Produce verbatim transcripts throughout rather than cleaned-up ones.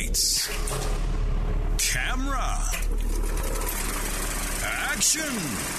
Lights. Camera. Action.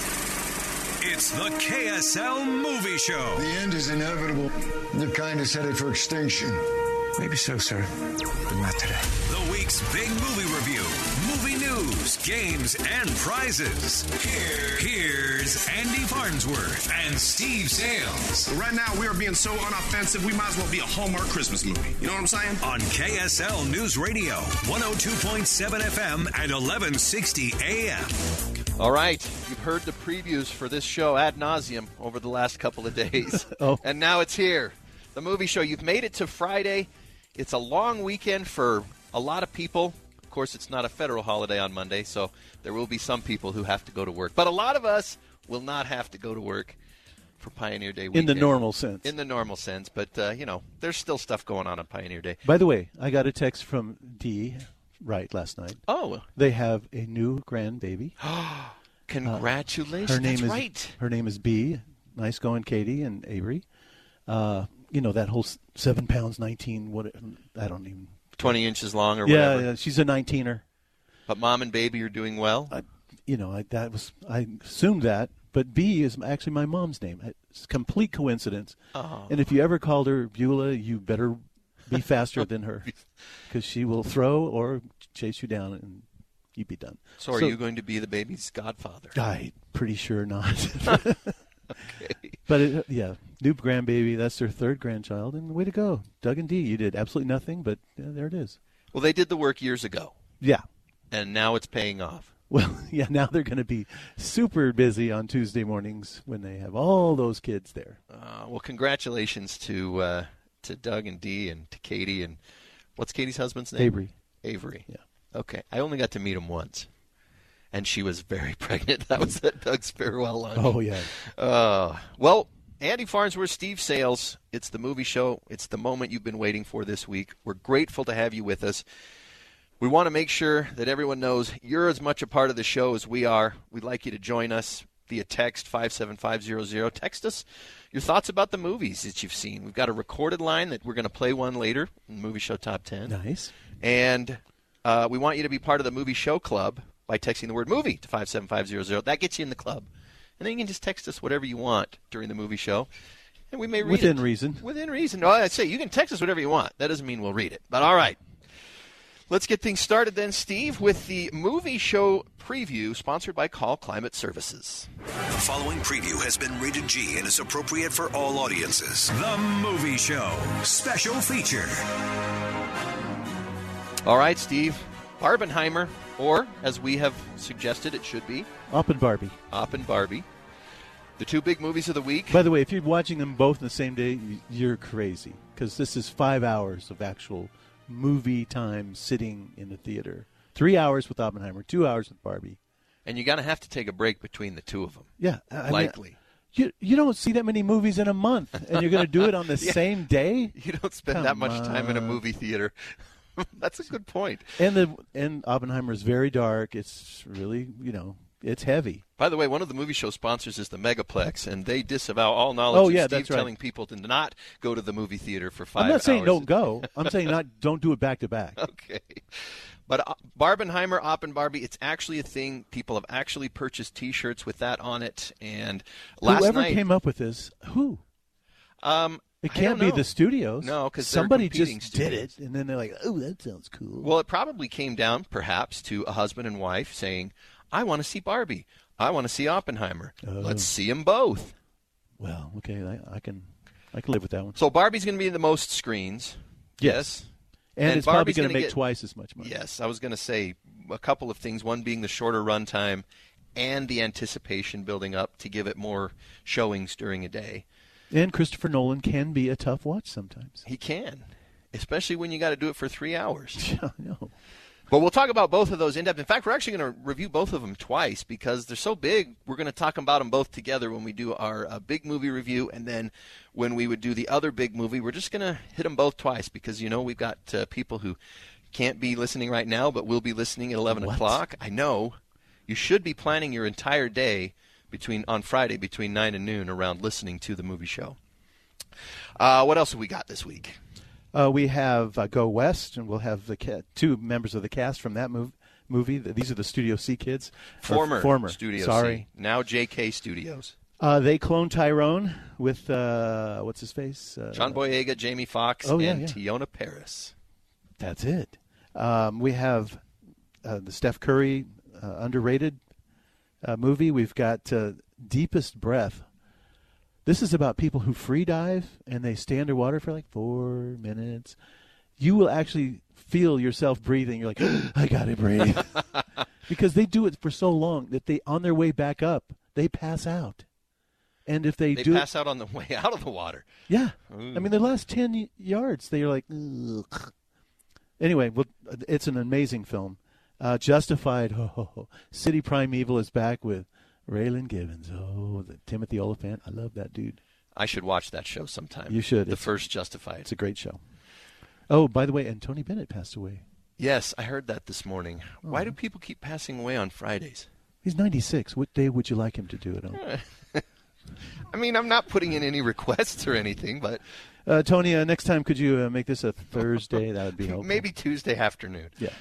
It's the K S L Movie Show. The end is inevitable. Your kind is headed for extinction. Maybe so, sir, but not today. The week's big movie review, movie news, games, and prizes. Here, here's Andy Farnsworth and Steve Sales. Right now, we are being so unoffensive, we might as well be a Hallmark Christmas movie. You know what I'm saying? On K S L News Radio, one oh two point seven F M and eleven sixty A M. All right, you've heard the previews for this show ad nauseum over the last couple of days. oh. And now it's here. The movie show. You've made it to Friday. It's a long weekend for a lot of people. Of course, it's not a federal holiday on Monday, so there will be some people who have to go to work. But a lot of us will not have to go to work for Pioneer Day weekend. In the normal sense. In the normal sense. But, uh, you know, there's still stuff going on on Pioneer Day. By the way, I got a text from Dee right last night. Oh. They have a new grandbaby. Congratulations. Uh, her name That's is, right. Her name is Bee. Nice going, Katie and Avery. Uh, you know, that whole seven pounds, nineteen, what, I don't even. twenty inches long or yeah, whatever. Yeah, she's a nineteener. But mom and baby are doing well? I, you know, I, that was, I assumed that. But Bee is actually my mom's name. It's a complete coincidence. Oh. And if you ever called her Beulah, you better be faster than her. Because she will throw or chase you down and you'd be done. So are so, you going to be the baby's godfather? I'm pretty sure not. Okay. But, it, yeah, new grandbaby. That's their third grandchild. And way to go. Doug and Dee, you did absolutely nothing, but yeah, there it is. Well, they did the work years ago. Yeah. And now it's paying off. Well, yeah, now they're going to be super busy on Tuesday mornings when they have all those kids there. Uh, well, congratulations to uh, to Doug and Dee and to Katie. And what's Katie's husband's name? Avery. Avery. Yeah. Okay. I only got to meet him once. And she was very pregnant. That was at Doug's farewell lunch. Oh, yeah. Uh, well, Andy Farnsworth, Steve Sales, it's the movie show. It's the moment you've been waiting for this week. We're grateful to have you with us. We want to make sure that everyone knows you're as much a part of the show as we are. We'd like you to join us via text five seven five zero zero. Text us your thoughts about the movies that you've seen. We've got a recorded line that we're going to play one later in Movie Show Top ten. Nice. And uh, we want you to be part of the Movie Show Club by texting the word movie to five seven five zero zero. That gets you in the club. And then you can just text us whatever you want during the movie show. And we may read Within it. reason. Within reason. No, I'd say you can text us whatever you want. That doesn't mean we'll read it. But all right. Let's get things started then, Steve, with the movie show preview sponsored by Call Climate Services. The following preview has been rated G and is appropriate for all audiences. The Movie Show Special Feature. All right, Steve. Barbenheimer, or as we have suggested it should be, Op and Barbie. Op and Barbie. The two big movies of the week. By the way, if you're watching them both on the same day, you're crazy. Because this is five hours of actual movie time sitting in the theater. Three hours with Oppenheimer, two hours with Barbie. And you're going to have to take a break between the two of them. Yeah. I Likely. Mean, you, you don't see that many movies in a month, and you're going to do it on the yeah. same day? You don't spend Come that much on. time in a movie theater. That's a good point. And the and Oppenheimer is very dark. It's really, you know, it's heavy. By the way, one of the movie show sponsors is the Megaplex, and they disavow all knowledge oh, yeah, of Steve that's right. telling people to not go to the movie theater for five hours. I'm not saying don't go. I'm saying not don't do it back to back. Okay. But uh, Barbenheimer, Op and Barbie, it's actually a thing. People have actually purchased T-shirts with that on it. And last Whoever night, came up with this, who? Um, It I can't don't be know. the studios. No, because somebody just studios. did it, and then they're like, "Oh, that sounds cool." Well, it probably came down, perhaps, to a husband and wife saying, "I want to see Barbie. I want to see Oppenheimer. Oh. Let's see them both." Well, okay, I, I can, I can live with that one. So Barbie's going to be in the most screens. Yes, and, And it's probably Barbie's going to gonna make get- twice as much money. Yes, I was going to say a couple of things. One being the shorter runtime and the anticipation building up to give it more showings during a day. And Christopher Nolan can be a tough watch sometimes. He can, especially when you got to do it for three hours. Yeah, I know. But we'll talk about both of those in depth. In fact, we're actually going to review both of them twice because they're so big. We're going to talk about them both together when we do our uh, big movie review, and then when we would do the other big movie, we're just going to hit them both twice because, you know, we've got uh, people who can't be listening right now but will be listening at eleven What? o'clock. I know. You should be planning your entire day between on Friday between nine and noon around listening to the movie show. Uh, what else have we got this week? Uh, we have uh, Go West, and we'll have the ca- two members of the cast from that mov- movie. These are the Studio C kids. Former, former. Studio Sorry. C. Now J K Studios. Uh, they cloned Tyrone with, uh, what's his face? Uh, John Boyega, Jamie Foxx, oh, yeah, and yeah. Tiona Paris. That's it. Um, we have uh, the Steph Curry uh, underrated uh, movie. We've got uh, Deepest Breath. This is about people who free dive and they stay underwater for like four minutes. You will actually feel yourself breathing. You're like, I gotta breathe, because they do it for so long that they, on their way back up, they pass out. And if they, They do pass it, out on the way out of the water. yeah, Ooh. I mean the last ten y- yards, they're like, ugh. Anyway, well, it's an amazing film. Uh, Justified. Oh, oh, oh. City Primeval is back with Raylan Givens. Oh, the Timothy Olyphant. I love that dude. I should watch that show sometime. You should. The It's- first Justified. It's a great show. Oh, by the way, and Tony Bennett passed away. Yes, I heard that this morning. Oh. Why do people keep passing away on Fridays? He's ninety-six. What day would you like him to do it on? I mean, I'm not putting in any requests or anything, but Uh, Tony, uh, next time could you uh, make this a Thursday? That would be helpful. maybe Tuesday afternoon. Yeah.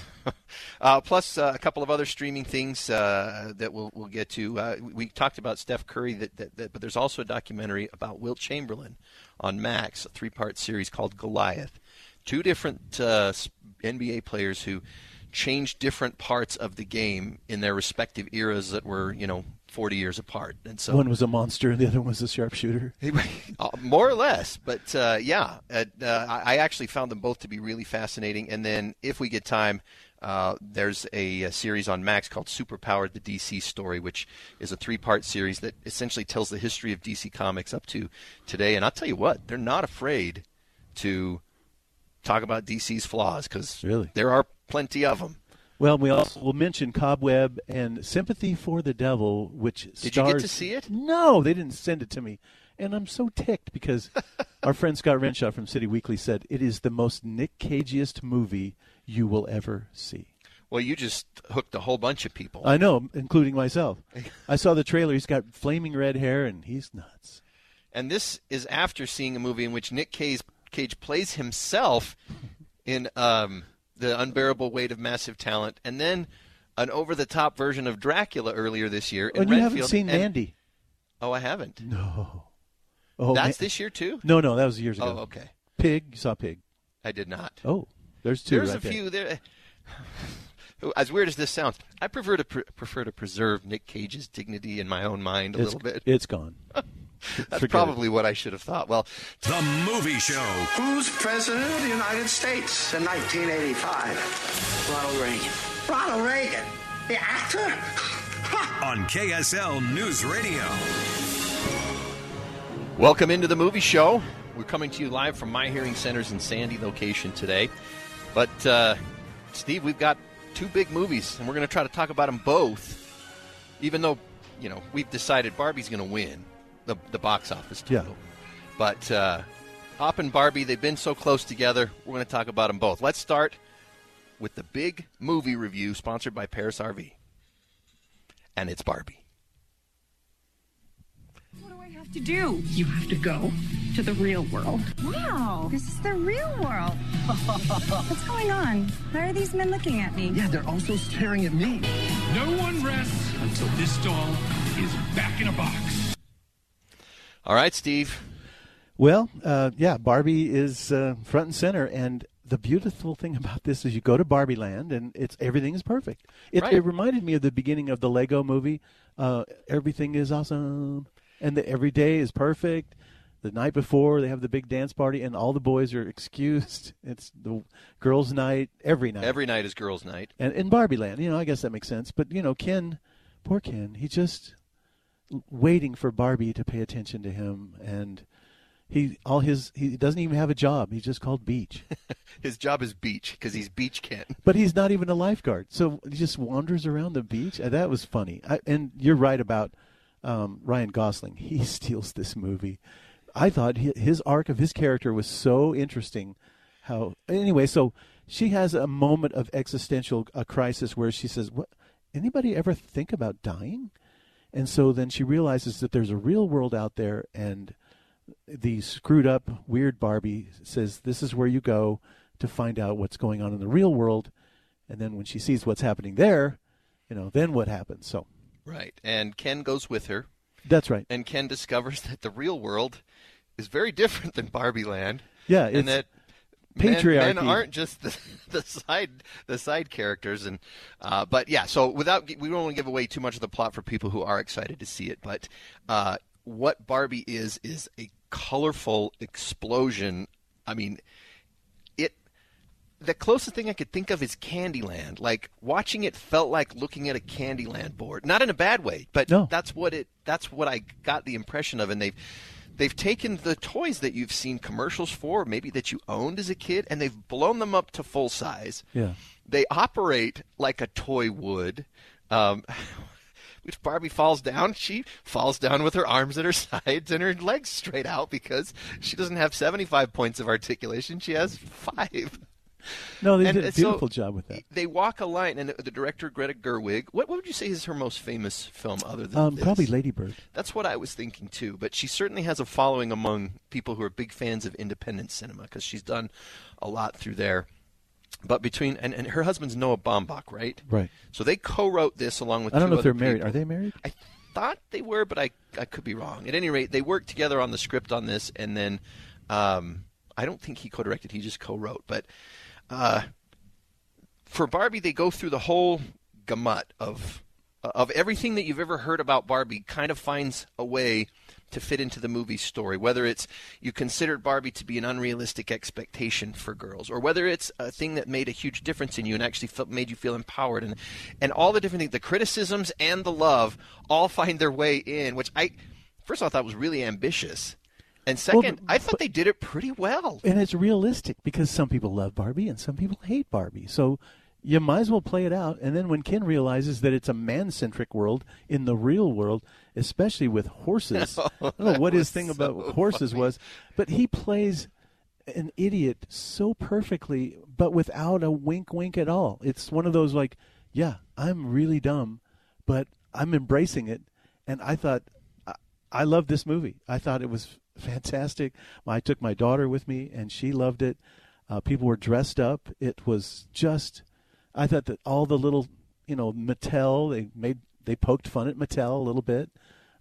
Uh, plus, uh, a couple of other streaming things uh, that we'll, we'll get to. Uh, we talked about Steph Curry, that, that, that, but there's also a documentary about Wilt Chamberlain on Max, a three-part series called Goliath. Two different uh, N B A players who changed different parts of the game in their respective eras that were, you know, forty years apart. And so One was a monster, and the other one was a sharpshooter. Uh, more or less, but uh, yeah, uh, uh, I actually found them both to be really fascinating. And then, if we get time, uh, there's a, a series on Max called Superpowered: The D C Story, which is a three-part series that essentially tells the history of D C Comics up to today. And I'll tell you what, they're not afraid to talk about D C's flaws, because Really? there are plenty of them. Well, we also will mention Cobweb and Sympathy for the Devil, which Did stars... you get to see it? No, they didn't send it to me. And I'm so ticked because our friend Scott Renshaw from City Weekly said it is the most Nick Cageiest movie you will ever see. Well, you just hooked a whole bunch of people. I know, including myself. I saw the trailer. He's got flaming red hair, and he's nuts. And this is after seeing a movie in which Nick Cage, Cage plays himself in um, The Unbearable Weight of Massive Talent, and then an over-the-top version of Dracula earlier this year. In And you Renfield. haven't seen and, Mandy. Oh, I haven't. No. Oh, That's Ma- this year, too? No, no, that was years ago. Oh, okay. Pig, you saw Pig. I did not. Oh, there's two There's right a there. few there. As weird as this sounds, I prefer to pre- prefer to preserve Nick Cage's dignity in my own mind a It's, little bit. it's gone. That's forget probably what I should have thought. Well, The Movie Show. Who's president of the United States in nineteen eighty-five? Ronald Reagan. Ronald Reagan, the actor? On K S L News Radio. welcome into the movie show. We're coming to you live from My Hearing Center's in Sandy location today. But, uh, Steve, we've got two big movies, and we're going to try to talk about them both, even though, you know, we've decided Barbie's going to win the, the box office total. Yeah. But uh, Op and Barbie, they've been so close together, we're going to talk about them both. Let's start with the big movie review sponsored by Paris R V. And it's Barbie. What do I have to do? You have to go to the real world. Wow, this is the real world. What's going on? Why are these men looking at me? Yeah, they're also staring at me. No one rests until this doll is back in a box. All right, Steve. Well, uh, yeah, Barbie is uh, front and center, and the beautiful thing about this is you go to Barbie Land, and it's everything is perfect. It, Right. it reminded me of the beginning of the Lego movie. Uh, everything is awesome, and the, every day is perfect. The night before, they have the big dance party, and all the boys are excused. It's the girls' night every night. Every night is girls' night. And in Barbie Land, you know, I guess that makes sense. But, you know, Ken, poor Ken, he just waiting for Barbie to pay attention to him, and he all his he doesn't even have a job. He's just called Beach. His job is beach because he's Beach Ken. But he's not even a lifeguard, so he just wanders around the beach. Uh, That was funny. I, and you're right about um, Ryan Gosling. He steals this movie. I thought hi- his arc of his character was so interesting. How anyway? So she has a moment of existential uh, crisis where she says, "What? Anybody ever think about dying?" And so then she realizes that there's a real world out there, and the screwed up, weird Barbie says, this is where you go to find out what's going on in the real world. And then when she sees what's happening there, you know, then what happens? So, right. And Ken goes with her. That's right. And Ken discovers that the real world is very different than Barbie Land. Yeah, and it's that patriarchy. Men, men aren't just the, the side the side characters. And uh, but yeah, so without we don't want to give away too much of the plot for people who are excited to see it. But uh, what Barbie is is a colorful explosion. I mean, it. The closest thing I could think of is Candyland. Like, watching it felt like looking at a Candyland board. Not in a bad way, but no. that's what it. That's what I got the impression of. And they've they've taken the toys that you've seen commercials for, maybe that you owned as a kid, and they've blown them up to full size. Yeah. They operate like a toy would. Um, if Barbie falls down, she falls down with her arms at her sides and her legs straight out because she doesn't have seventy-five points of articulation. She has five. No, they and did a beautiful so job with that. They walk a line, and the director, Greta Gerwig, what, what would you say is her most famous film other than um, this? Probably Lady Bird. That's what I was thinking, too. But she certainly has a following among people who are big fans of independent cinema because she's done a lot through there. But between, and, and her husband's Noah Baumbach, right? Right. So they co-wrote this along with I don't two know if they're other married. people. Are they married? I thought they were, but I, I could be wrong. At any rate, they worked together on the script on this, and then um, I don't think he co-directed. He just co-wrote. But uh, for Barbie, they go through the whole gamut of of everything that you've ever heard about Barbie. Kind of finds a way to fit into the movie story, whether it's you considered Barbie to be an unrealistic expectation for girls, or whether it's a thing that made a huge difference in you and actually felt, made you feel empowered, and and all the different things, the criticisms and the love all find their way in, which I first of all thought was really ambitious. And second, well, I thought they did it pretty well. And it's realistic because some people love Barbie and some people hate Barbie. So you might as well play it out. And then when Ken realizes that it's a man-centric world in the real world, especially with horses. Oh, I don't know what his thing so about horses funny. was, but he plays an idiot so perfectly, but without a wink wink at all. It's one of those like, yeah, I'm really dumb, but I'm embracing it. And I thought, I, I love this movie. I thought it was fantastic. I took my daughter with me, and she loved it. Uh, people were dressed up. It was just... I thought that all the little, you know, Mattel, they made, they poked fun at Mattel a little bit.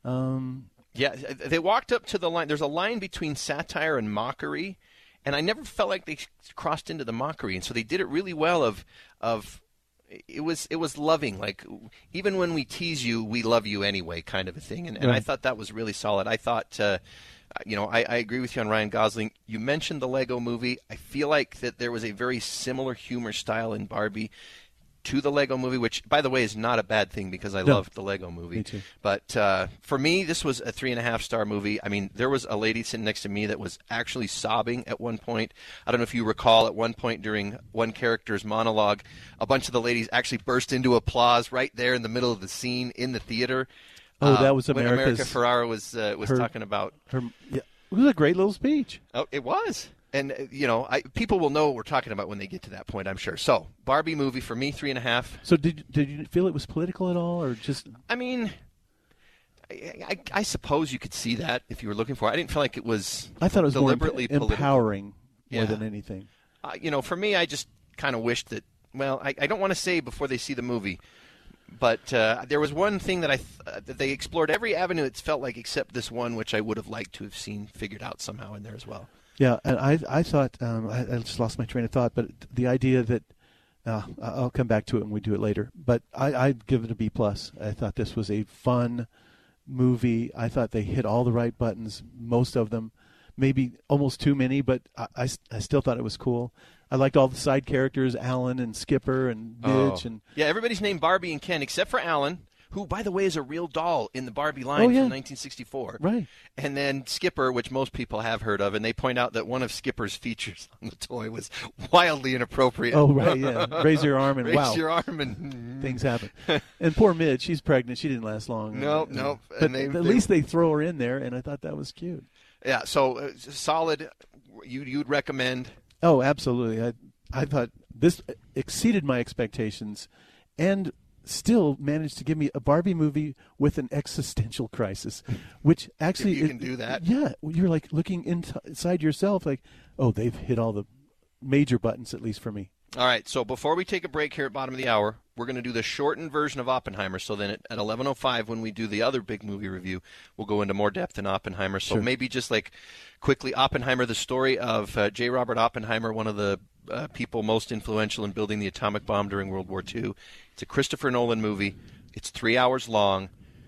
Um, yeah, they walked up to the line. There's a line between satire and mockery, and I never felt like they crossed into the mockery. And so they did it really well. Of, of, it was, it was loving. Like, even when we tease you, we love you anyway, kind of a thing. And, and Right. I thought that was really solid. I thought. Uh, You know, I, I agree with you on Ryan Gosling. You mentioned the Lego movie. I feel like that there was a very similar humor style in Barbie to the Lego movie, which, by the way, is not a bad thing because I No. loved the Lego movie. Me too. But uh, for me, this was a three and a half star movie. I mean, there was a lady sitting next to me that was actually sobbing at one point. I don't know if you recall, at one point during one character's monologue, a bunch of the ladies actually burst into applause right there in the middle of the scene in the theater. Oh, that was uh, when America's- America Ferrara was uh, was her- talking about. her, yeah, it was a great little speech. Oh, it was. And, uh, you know, I, people will know what we're talking about when they get to that point, I'm sure. So, Barbie movie, for me, three and a half. So did did you feel it was political at all, or just? I mean, I, I, I suppose you could see that if you were looking for it. I didn't feel like it was I thought it was more deliberately emp- political. empowering more Yeah. than anything. Uh, you know, for me, I just kind of wished that, well, I, I don't want to say before they see the movie, but uh, there was one thing that I th- uh, that they explored every avenue, it's felt like, except this one, which I would have liked to have seen figured out somehow in there as well. Yeah, and I I thought um, I, I just lost my train of thought, but the idea that uh, I'll come back to it when we do it later. But I, I'd give it a B plus. I thought this was a fun movie. I thought they hit all the right buttons, most of them, maybe almost too many, but I, I, I still thought it was cool. I liked all the side characters, Alan and Skipper and Midge, Oh. and Yeah, everybody's named Barbie and Ken except for Alan, who, by the way, is a real doll in the Barbie line Oh, yeah. from nineteen sixty-four. Right. And then Skipper, which most people have heard of, and they point out that one of Skipper's features on the toy was wildly inappropriate. oh right, yeah, raise your arm and Raise wow, your arm and things happen. And poor Midge, she's pregnant. She didn't last long. Nope, Uh, nope. But And they- at they- least they throw her in there, and I thought that was cute. Yeah, so uh, solid. You you'd recommend? Oh, absolutely. I I thought this exceeded my expectations, and still managed to give me a Barbie movie with an existential crisis, which actually If you it- can do that. Yeah, you're like looking inside yourself, like, oh, they've hit all the major buttons, at least for me. All right, so before we take a break here at bottom of the hour, we're going to do the shortened version of Oppenheimer. So then at, at eleven oh five, when we do the other big movie review, we'll go into more depth in Oppenheimer. So Sure. maybe just like quickly, Oppenheimer, the story of uh, J. Robert Oppenheimer, one of the uh, people most influential in building the atomic bomb during World War Two. It's a Christopher Nolan movie. It's three hours long.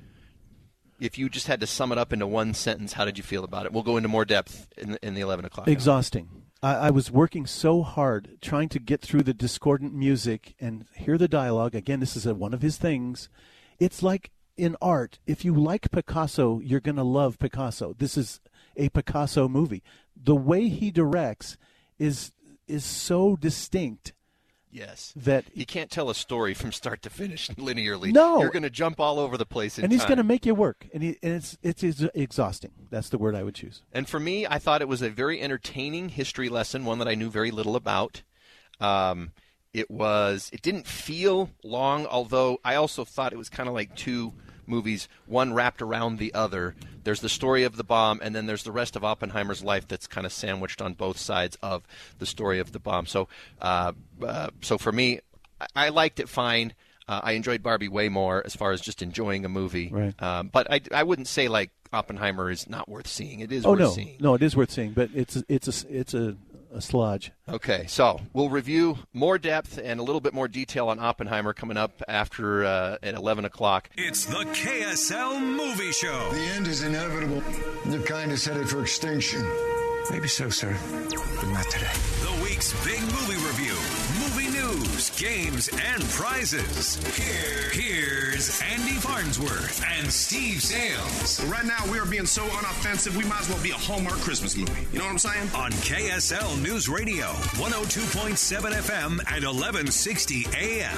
If you just had to sum it up into one sentence, how did you feel about it? We'll go into more depth in, in the eleven o'clock hour. Exhausting. I, I was working so hard trying to get through the discordant music and hear the dialogue. Again, this is a, one of his things. It's like in art. If you like Picasso, you're going to love Picasso. This is a Picasso movie. The way he directs is is so distinct. Yes. That you can't tell a story from start to finish linearly. No. You're going to jump all over the place in and he's time. going to make you work, and, he, and it's, it's it's exhausting. That's the word I would choose. And for me, I thought it was a very entertaining history lesson, one that I knew very little about. Um, it was. It didn't feel long, although I also thought it was kind of like two movies, one wrapped around the other. There's the story of the bomb, and then there's the rest of Oppenheimer's life that's kind of sandwiched on both sides of the story of the bomb. So, uh, uh, so for me, I, I liked it fine. Uh, I enjoyed Barbie way more as far as just enjoying a movie. Right. Um, but I, I wouldn't say like Oppenheimer is not worth seeing. It is oh worth no, seeing. no, it is worth seeing, but it's a, it's a it's a, a sludge. Okay, so we'll review more depth and a little bit more detail on Oppenheimer coming up after uh, at eleven o'clock. It's the K S L Movie Show. The end is inevitable. The kind is headed for extinction. Maybe so, sir, but not today. The week's big movie review, movie news, games, and prizes. Here, here's Andy Farnsworth and Steve Sales Right now, we are being so unoffensive, we might as well be a Hallmark Christmas movie. You know what I'm saying? on K S L News Radio, one oh two point seven F M and eleven sixty A M.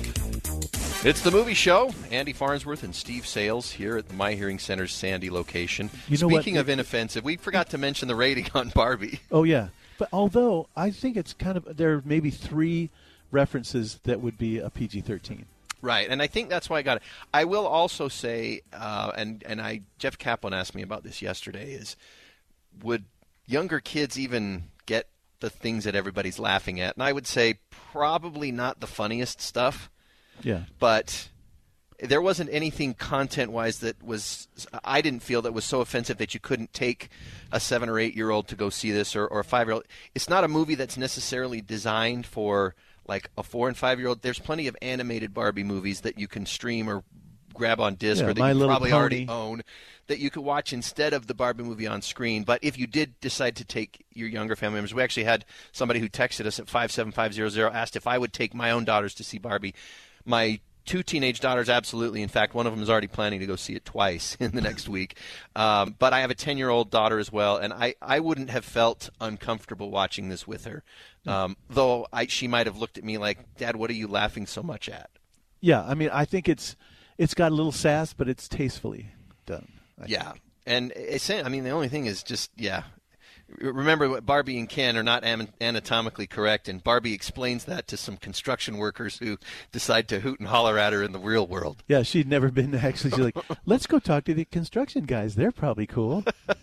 It's the movie show. Andy Farnsworth and Steve Sales here at the My Hearing Center's Sandy location. You know what? Speaking of inoffensive, we forgot to mention the rating on Barbie. Oh yeah, but although I think it's kind of there are maybe three references that would be a P G thirteen. Right, and I think that's why I got it. I will also say, uh, and and I Jeff Kaplan asked me about this yesterday, is would younger kids even get the things that everybody's laughing at? And I would say probably not the funniest stuff. Yeah. But there wasn't anything content-wise that was, I didn't feel that was so offensive that you couldn't take a seven- or eight-year-old to go see this, or, or a five-year-old. It's not a movie that's necessarily designed for, like, a four- and five-year-old. There's plenty of animated Barbie movies that you can stream or grab on disc, Yeah, or that My you Little probably Pony. already own, that you could watch instead of the Barbie movie on screen. But if you did decide to take your younger family members, we actually had somebody who texted us at five seven five zero zero, asked if I would take my own daughters to see Barbie. My two teenage daughters, absolutely. In fact, one of them is already planning to go see it twice in the next week. Um, but I have a ten-year-old daughter as well, and I, I wouldn't have felt uncomfortable watching this with her, um, though I, she might have looked at me like, Dad, what are you laughing so much at? Yeah, I mean, I think it's it's got a little sass, but it's tastefully done. I Yeah, think. and it's, I mean, the only thing is just, yeah. Remember, what Barbie and Ken are not am- anatomically correct, and Barbie explains that to some construction workers who decide to hoot and holler at her in the real world. Yeah, she'd never been actually. She's like, let's go talk to the construction guys. They're probably cool.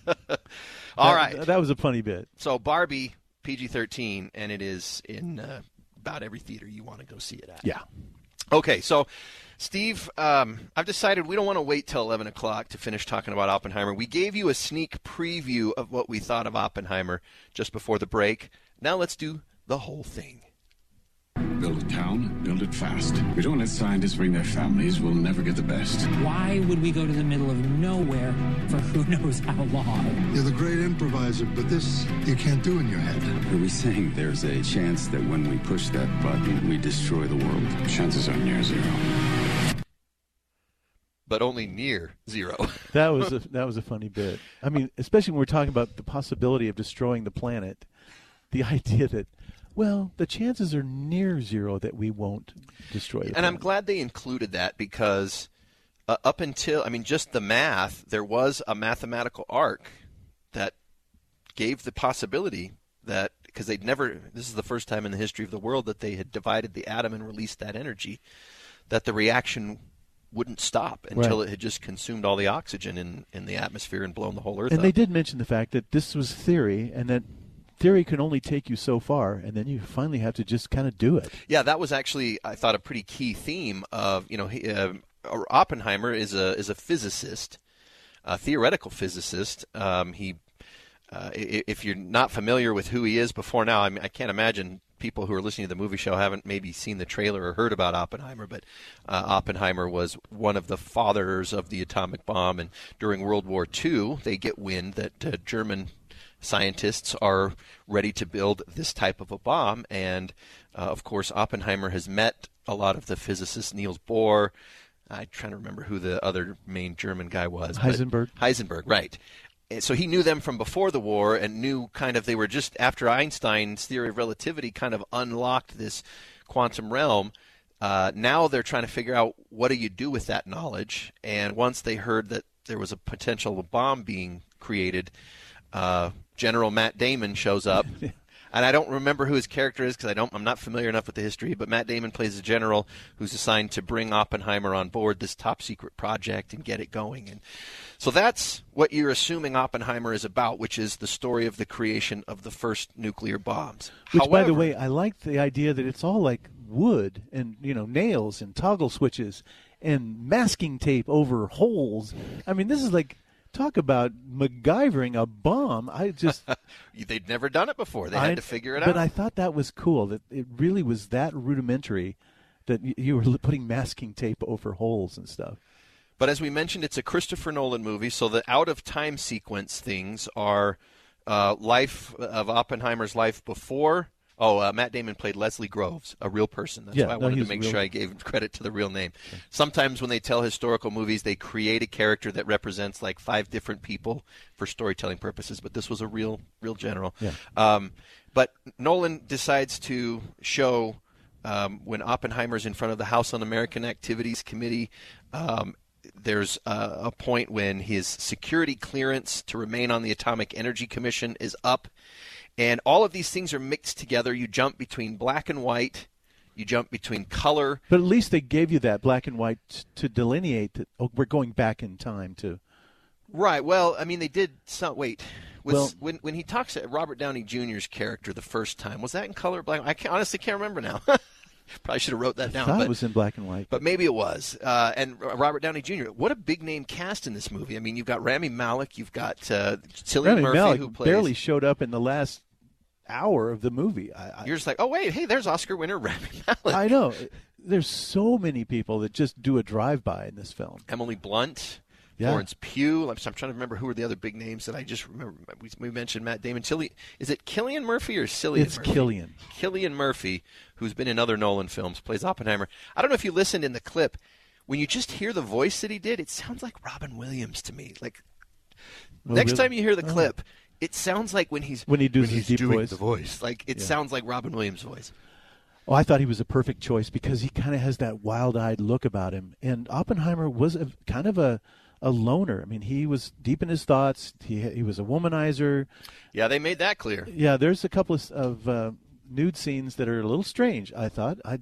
All that, right. That was a funny bit. So Barbie, P G thirteen, and it is in uh, about every theater you want to go see it at. Yeah. Okay, so Steve, um, I've decided we don't want to wait till eleven o'clock to finish talking about Oppenheimer. We gave you a sneak preview of what we thought of Oppenheimer just before the break. Now let's do the whole thing. Build a town, build it fast. We don't let scientists bring their families, we'll never get the best. Why would we go to the middle of nowhere for who knows how long? You're the great improviser, but this you can't do in your head. Are we saying there's a chance that when we push that button, we destroy the world? Chances are near zero. But only near zero. That was a, that was a funny bit. I mean, especially when we're talking about the possibility of destroying the planet, the idea that, well, the chances are near zero that we won't destroy the And planet. I'm glad they included that because uh, up until, I mean, just the math, there was a mathematical arc that gave the possibility that, because they'd never, this is the first time in the history of the world that they had divided the atom and released that energy, that the reaction wouldn't stop until Right. it had just consumed all the oxygen in, in the atmosphere and blown the whole Earth And up. they did mention the fact that this was theory, and that theory can only take you so far, and then you finally have to just kind of do it. Yeah, that was actually, I thought, a pretty key theme of, you know, he, uh, Oppenheimer is a is a physicist, a theoretical physicist. Um, he, uh, if you're not familiar with who he is before now, I mean, I can't imagine people who are listening to the movie show haven't maybe seen the trailer or heard about Oppenheimer, but uh, Oppenheimer was one of the fathers of the atomic bomb, and during World War Two, they get wind that uh, German scientists are ready to build this type of a bomb, and uh, of course Oppenheimer has met a lot of the physicists, Niels Bohr. I'm trying to remember who the other main German guy was. Heisenberg. Heisenberg, right. And so he knew them from before the war and knew kind of they were just after Einstein's theory of relativity kind of unlocked this quantum realm. Uh, now they're trying to figure out what do you do with that knowledge. And once they heard that there was a potential bomb being created, uh, General Matt Damon shows up. And I don't remember who his character is because I don't. I'm not familiar enough with the history. But Matt Damon plays a general who's assigned to bring Oppenheimer on board this top secret project and get it going. And so that's what you're assuming Oppenheimer is about, which is the story of the creation of the first nuclear bombs. Which, However, by the way, I like the idea that it's all like wood and, you know, nails and toggle switches and masking tape over holes. I mean, this is like. Talk about MacGyvering a bomb. I just they'd never done it before. They I, had to figure it but out. But I thought that was cool. That it really was that rudimentary that y- you were putting masking tape over holes and stuff. But as we mentioned, it's a Christopher Nolan movie, so the out-of-time sequence things are uh, life of Oppenheimer's life before. Oh, uh, Matt Damon played Leslie Groves, a real person. That's yeah, why I no, wanted to make real... sure I gave credit to the real name. Okay. Sometimes when they tell historical movies, they create a character that represents like five different people for storytelling purposes, but this was a real real general. Yeah. Um, but Nolan decides to show um, when Oppenheimer's in front of the House Un-American Activities Committee, um, there's a, a point when his security clearance to remain on the Atomic Energy Commission is up. And all of these things are mixed together. You jump between black and white. You jump between color. But at least they gave you that black and white t- to delineate that oh, we're going back in time to. Right. Well, I mean, they did some. Wait. Was, well, when when he talks to Robert Downey Junior's character the first time, was that in color or black? I can't, honestly can't remember now. Probably should have wrote that I down. thought but, it was in black and white. But maybe it was. Uh, and Robert Downey Junior, what a big name cast in this movie. I mean, you've got Rami Malek. You've got uh, Cillian Rami Murphy, Malek who plays. barely showed up in the last hour of the movie. I, I, You're just like, oh, wait, hey, there's Oscar winner Rami Malek. I know. There's so many people that just do a drive-by in this film. Emily Blunt. Yeah. Florence Pugh. I'm, I'm trying to remember who are the other big names that I just remember. We, we mentioned Matt Damon. Cillian, is it Cillian Murphy or Cillian it's Murphy? Cillian. Cillian Murphy, who's been in other Nolan films, plays Oppenheimer. I don't know if you listened in the clip. When you just hear the voice that he did, it sounds like Robin Williams to me. Like Oh, next really? time you hear the Oh. clip, it sounds like when he's When he does when his he's deep doing voice. the voice. Like it Yeah. sounds like Robin Williams' voice. Oh, I thought he was a perfect choice because he kind of has that wild-eyed look about him. And Oppenheimer was a, kind of a, a loner. I mean, he was deep in his thoughts. He he was a womanizer. Yeah, they made that clear. Yeah, there's a couple of, of uh, nude scenes that are a little strange, I thought. I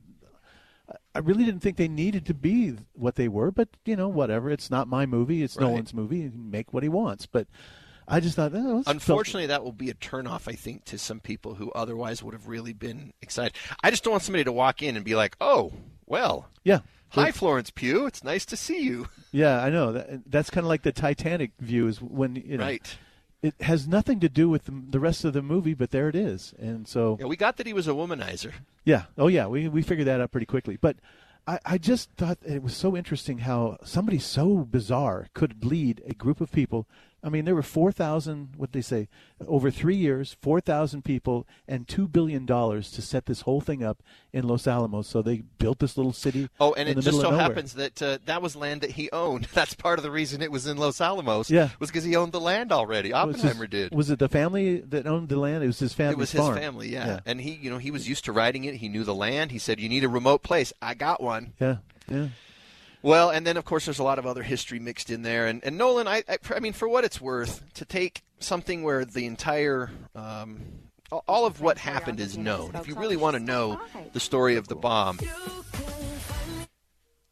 I really didn't think they needed to be what they were, but, you know, whatever. It's not my movie. It's Right. Nolan's movie. He can make what he wants. But I just thought, oh, this Unfortunately, that will be a turnoff, I think, to some people who otherwise would have really been excited. I just don't want somebody to walk in and be like, oh, well, yeah. hi, Florence Pugh. It's nice to see you. Yeah, I know. That, that's kind of like the Titanic view is when, you know. Right. It has nothing to do with the, the rest of the movie, but there it is. And so. Yeah, we got that he was a womanizer. Yeah. Oh, yeah. We we figured that out pretty quickly. But I, I just thought it was so interesting how somebody so bizarre could lead a group of people. I mean, there were four thousand, what they say, over three years, four thousand people and two billion dollars to set this whole thing up in Los Alamos. So they built this little city. Oh, and in it the just middle so of nowhere. happens that uh, that was land that he owned. That's part of the reason it was in Los Alamos. Yeah. Was because he owned the land already. Oppenheimer was his, did. Was it the family that owned the land? It was his family. It was farm. his family, yeah. yeah. And he, you know, he was used to riding it. He knew the land. He said, "You need a remote place. I got one." Yeah, yeah. Well, and then, of course, there's a lot of other history mixed in there. And, and Nolan, I, I, I mean, for what it's worth, to take something where the entire, um, all of what happened is known. If you really want to know the story of the bomb,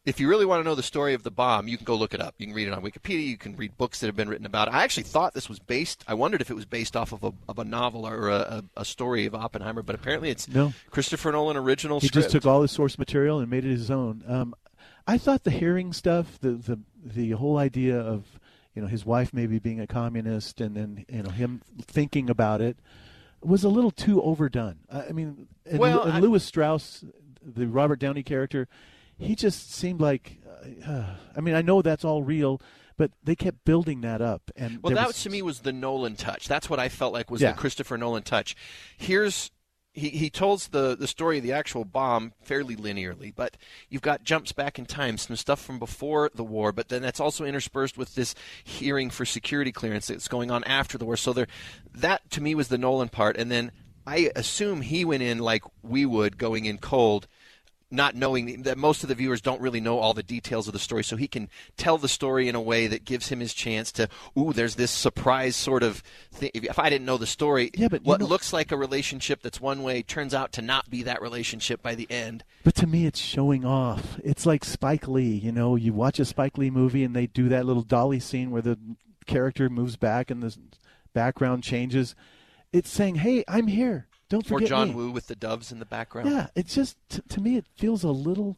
if you really want to know the story of the bomb, you can go look it up. You can read it on Wikipedia. You can read books that have been written about it. I actually thought this was based, I wondered if it was based off of a, of a novel or a, a story of Oppenheimer, but apparently it's no. Christopher Nolan original he script. He just took all his source material and made it his own. Um, I thought the hearing stuff, the, the the whole idea of, you know, his wife maybe being a communist and then, you know, him thinking about it was a little too overdone. I, I mean, and, well, and I, Lewis Strauss, the Robert Downey character, he just seemed like, uh, I mean, I know that's all real, but they kept building that up. And well, that was, to me was the Nolan touch. That's what I felt like was yeah. the Christopher Nolan touch. Here's he he tells the the story of the actual bomb fairly linearly, but you've got jumps back in time, some stuff from before the war, but then that's also interspersed with this hearing for security clearance that's going on after the war. So there, that to me was the Nolan part, and then I assume he went in like we would, going in cold, not knowing that most of the viewers don't really know all the details of the story, so he can tell the story in a way that gives him his chance to, ooh, there's this surprise sort of thing. If I didn't know the story, yeah, but what know, looks like a relationship that's one way turns out to not be that relationship by the end. But to me, it's showing off. It's like Spike Lee. You know, you watch a Spike Lee movie and they do that little dolly scene where the character moves back and the background changes. It's saying, hey, I'm here. Don't forget Or John me. Woo with the doves in the background. Yeah, it's just, t- to me, it feels a little,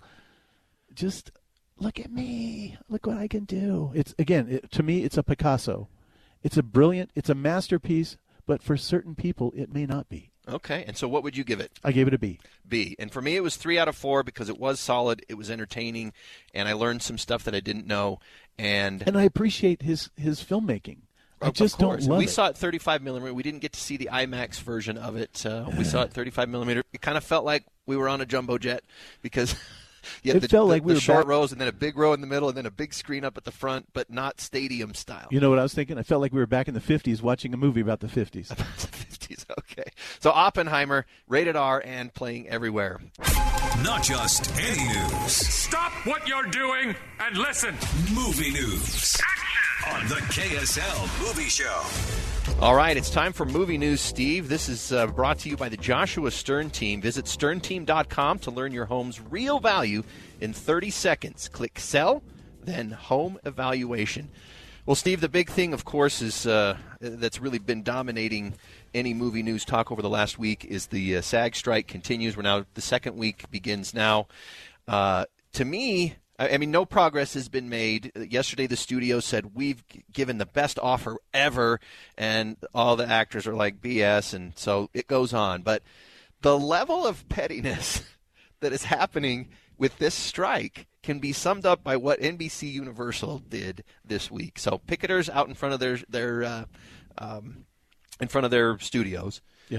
just, look at me. Look what I can do. It's, again, it, to me, it's a Picasso. It's a brilliant, it's a masterpiece, but for certain people, it may not be. Okay, and so what would you give it? I gave it a B. B. And for me, it was three out of four because it was solid, it was entertaining, and I learned some stuff that I didn't know. And and I appreciate his, his filmmaking. I just don't love we it. We saw it thirty-five millimeter. We didn't get to see the IMAX version of it. Uh, we saw it thirty-five millimeter. It kind of felt like we were on a jumbo jet because you had it the, felt the, like we the were short back... rows and then a big row in the middle and then a big screen up at the front, but not stadium style. You know what I was thinking? I felt like we were back in the fifties watching a movie about the fifties. About the fifties, okay. So Oppenheimer, rated R, and playing everywhere. Not just any news. Stop what you're doing and listen. Movie news. On the K S L Movie Show. All right, it's time for movie news, Steve. This is uh, brought to you by the Joshua Stern Team. Visit stern team dot com to learn your home's real value in thirty seconds. Click sell, then home evaluation. Well, Steve, the big thing, of course, is uh, that's really been dominating any movie news talk over the last week is the uh, SAG strike continues. We're now, the second week begins now. Uh, to me, I mean, no progress has been made. Yesterday, the studio said, we've given the best offer ever, and all the actors are like, B S, and so it goes on. But the level of pettiness that is happening with this strike can be summed up by what N B C Universal did this week. So picketers out in front of their, their uh, um, in front of their studios. Yeah.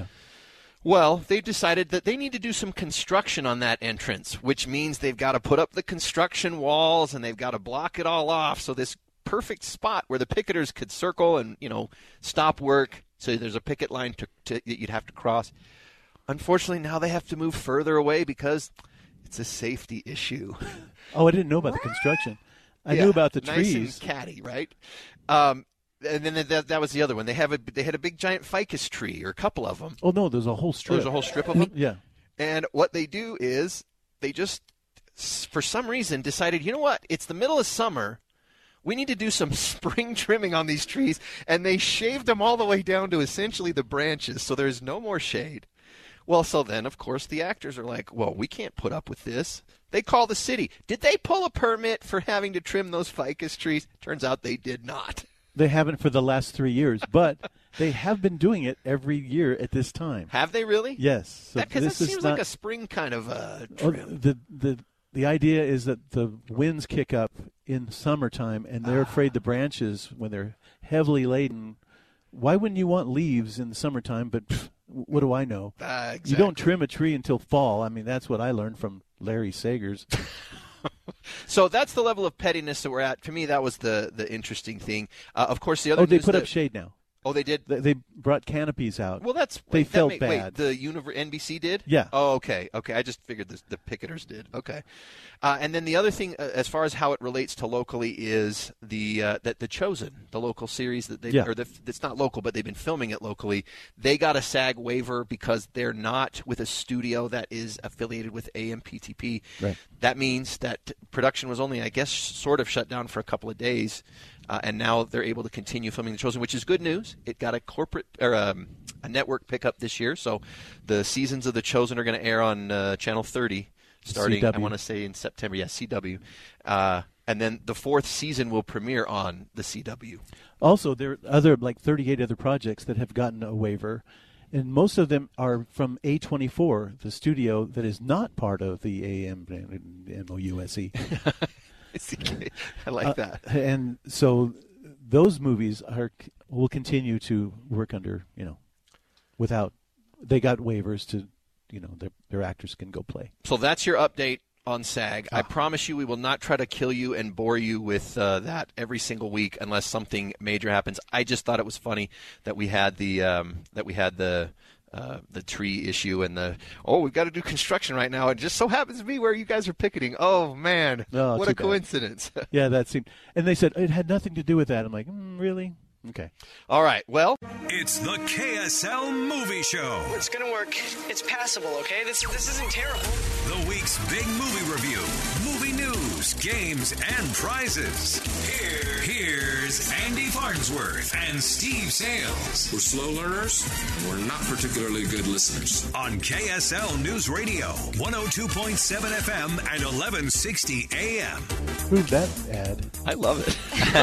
Well, they've decided that they need to do some construction on that entrance, which means they've got to put up the construction walls and they've got to block it all off. So this perfect spot where the picketers could circle and, you know, stop work. So there's a picket line to, to, that you'd have to cross. Unfortunately, now they have to move further away because it's a safety issue. Oh, I didn't know about the construction. I yeah, knew about the nice trees. And catty, right? Um, And then that, that was the other one. They have a they had a big giant ficus tree, or a couple of them. Oh no, there's a whole strip. There's a whole strip of them. Yeah. And what they do is they just, for some reason, decided, you know what? It's the middle of summer. We need to do some spring trimming on these trees, and they shaved them all the way down to essentially the branches, so there's no more shade. Well, so then, of course, the actors are like, well, we can't put up with this. They call the city. Did they pull a permit for having to trim those ficus trees? Turns out they did not. They haven't for the last three years, but they have been doing it every year at this time. Have they really? Yes. Because so it seems not, like a spring kind of uh, oh, trim. the the the idea is that the winds kick up in summertime, and they're afraid the branches, when they're heavily laden. Why wouldn't you want leaves in the summertime? But pff, what do I know? Uh, exactly. You don't trim a tree until fall. I mean, that's what I learned from Larry Sagers. So that's the level of pettiness that we're at. To me, that was the, the interesting thing. Uh, of course, the other oh, they news put that, up shade now. Oh, they did? They, they brought canopies out. Well, that's... They wait, felt that bad. Wait, the Univer- N B C did? Yeah. Oh, okay. Okay, I just figured the, the picketers did. Okay. Uh, and then the other thing, uh, as far as how it relates to locally, is the uh, that The Chosen, the local series that they... Yeah. Or the, it's not local, but they've been filming it locally. They got a SAG waiver because they're not with a studio that is affiliated with A M P T P. Right. That means that production was only, I guess, sort of shut down for a couple of days. Uh, and now they're able to continue filming The Chosen, which is good news. It got a corporate or um, a network pickup this year, so the seasons of The Chosen are going to air on uh, Channel thirty starting, C W. I want to say, in September. Yeah, C W. Uh, and then the fourth season will premiere on the C W. Also, there are other, like thirty-eight other projects that have gotten a waiver, and most of them are from A twenty-four, the studio that is not part of the A M M O U S E. I like uh, that. And so those movies are will continue to work under, you know, without, they got waivers to, you know, their their actors can go play. So that's your update on SAG. Ah. I promise you we will not try to kill you and bore you with uh, that every single week unless something major happens. I just thought it was funny that we had the um, that we had the Uh, the tree issue and the, oh, we've got to do construction right now. It just so happens to be where you guys are picketing. Oh, man. Oh, what a too bad. coincidence. Yeah, that seemed, and they said it had nothing to do with that. I'm like, mm, really? Okay. All right. Well, it's the K S L Movie Show. It's going to work. It's passable, okay? This this isn't terrible. The week's big movie review, movie news, games, and prizes. Here, here's Andy Farnsworth and Steve Sales. We're slow learners, and we're not particularly good listeners. On K S L News Radio, one oh two point seven F M and eleven sixty A M. Prove that ad. I love it.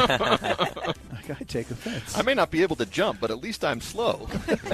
I take offense. I may not be able to jump, but at least I'm slow.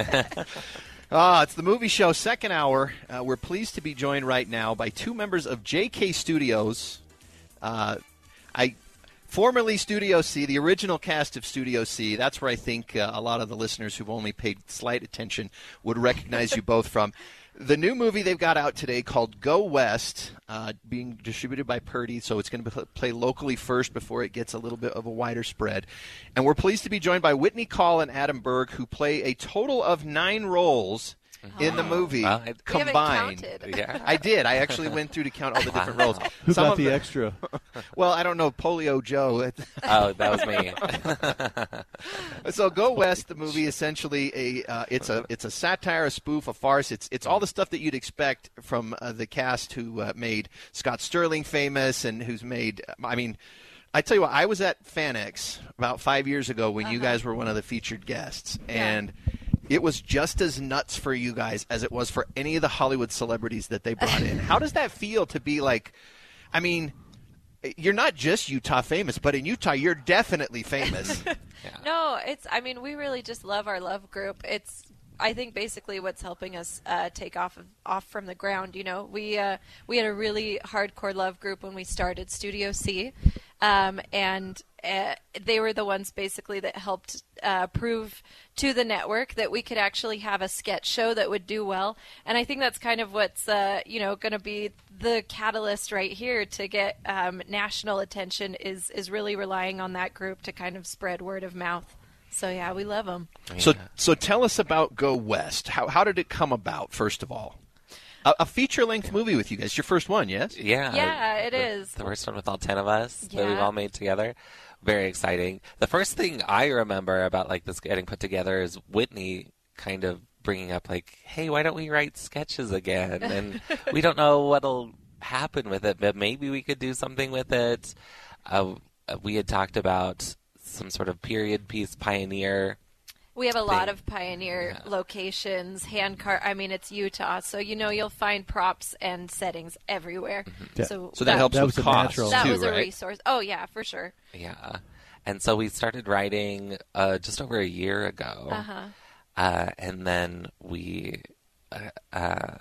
Ah, it's the movie show, second hour. Uh, we're pleased to be joined right now by two members of J K Studios. Uh, I formerly Studio C, the original cast of Studio C. That's where I think uh, a lot of the listeners who've only paid slight attention would recognize you both from. The new movie they've got out today called Go West, uh, being distributed by Purdy, so it's going to play locally first before it gets a little bit of a wider spread. And we're pleased to be joined by Whitney Call and Adam Berg, who play a total of nine roles in the movie well, I, combined. Yeah. I did. I actually went through to count all the different roles. Who Some got of the them, extra? Well, I don't know, Polio Joe. Oh, that was me. So Go West, the movie, essentially a uh, it's a it's a satire, a spoof, a farce. It's it's all the stuff that you'd expect from uh, the cast who uh, made Scott Sterling famous and who's made. I mean, I tell you what, I was at FanX about five years ago when uh-huh. you guys were one of the featured guests, yeah. and it was just as nuts for you guys as it was for any of the Hollywood celebrities that they brought in. How does that feel to be like, I mean, you're not just Utah famous, but in Utah, you're definitely famous. Yeah. No, it's, I mean, we really just love our love group. It's, I think basically what's helping us uh, take off of, off from the ground. You know, we uh, we had a really hardcore love group when we started Studio C, um, and uh, they were the ones basically that helped uh, prove to the network that we could actually have a sketch show that would do well. And I think that's kind of what's uh, you know going to be the catalyst right here to get um, national attention. Is is really relying on that group to kind of spread word of mouth. So, yeah, we love them. So so tell us about Go West. How how did it come about, first of all? A, a feature-length yeah. movie with you guys. Your first one, yes? Yeah. Yeah, it the, is. The first one with all ten of us yeah. that we've all made together. Very exciting. The first thing I remember about like this getting put together is Whitney kind of bringing up like, hey, why don't we write sketches again? And we don't know what'll happen with it, but maybe we could do something with it. Uh, we had talked about some sort of period piece pioneer. We have a thing. lot of pioneer yeah. locations, hand car. I mean, it's Utah, so you know you'll find props and settings everywhere. Mm-hmm. Yeah. So, so that, that helps that with was costs, natural. That too, was a right? resource. Oh, yeah, for sure. Yeah. And so we started writing uh, just over a year ago. Uh-huh. Uh, and then we uh, uh,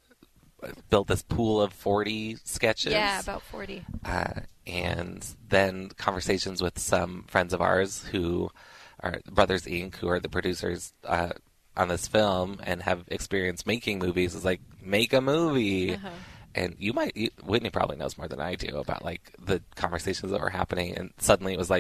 built this pool of forty sketches. Yeah, about forty. Uh, and then conversations with some friends of ours who are Brothers Incorporated, who are the producers uh, on this film and have experience making movies, is like, make a movie. Uh-huh. And you might, you, Whitney probably knows more than I do about like the conversations that were happening. And suddenly it was like,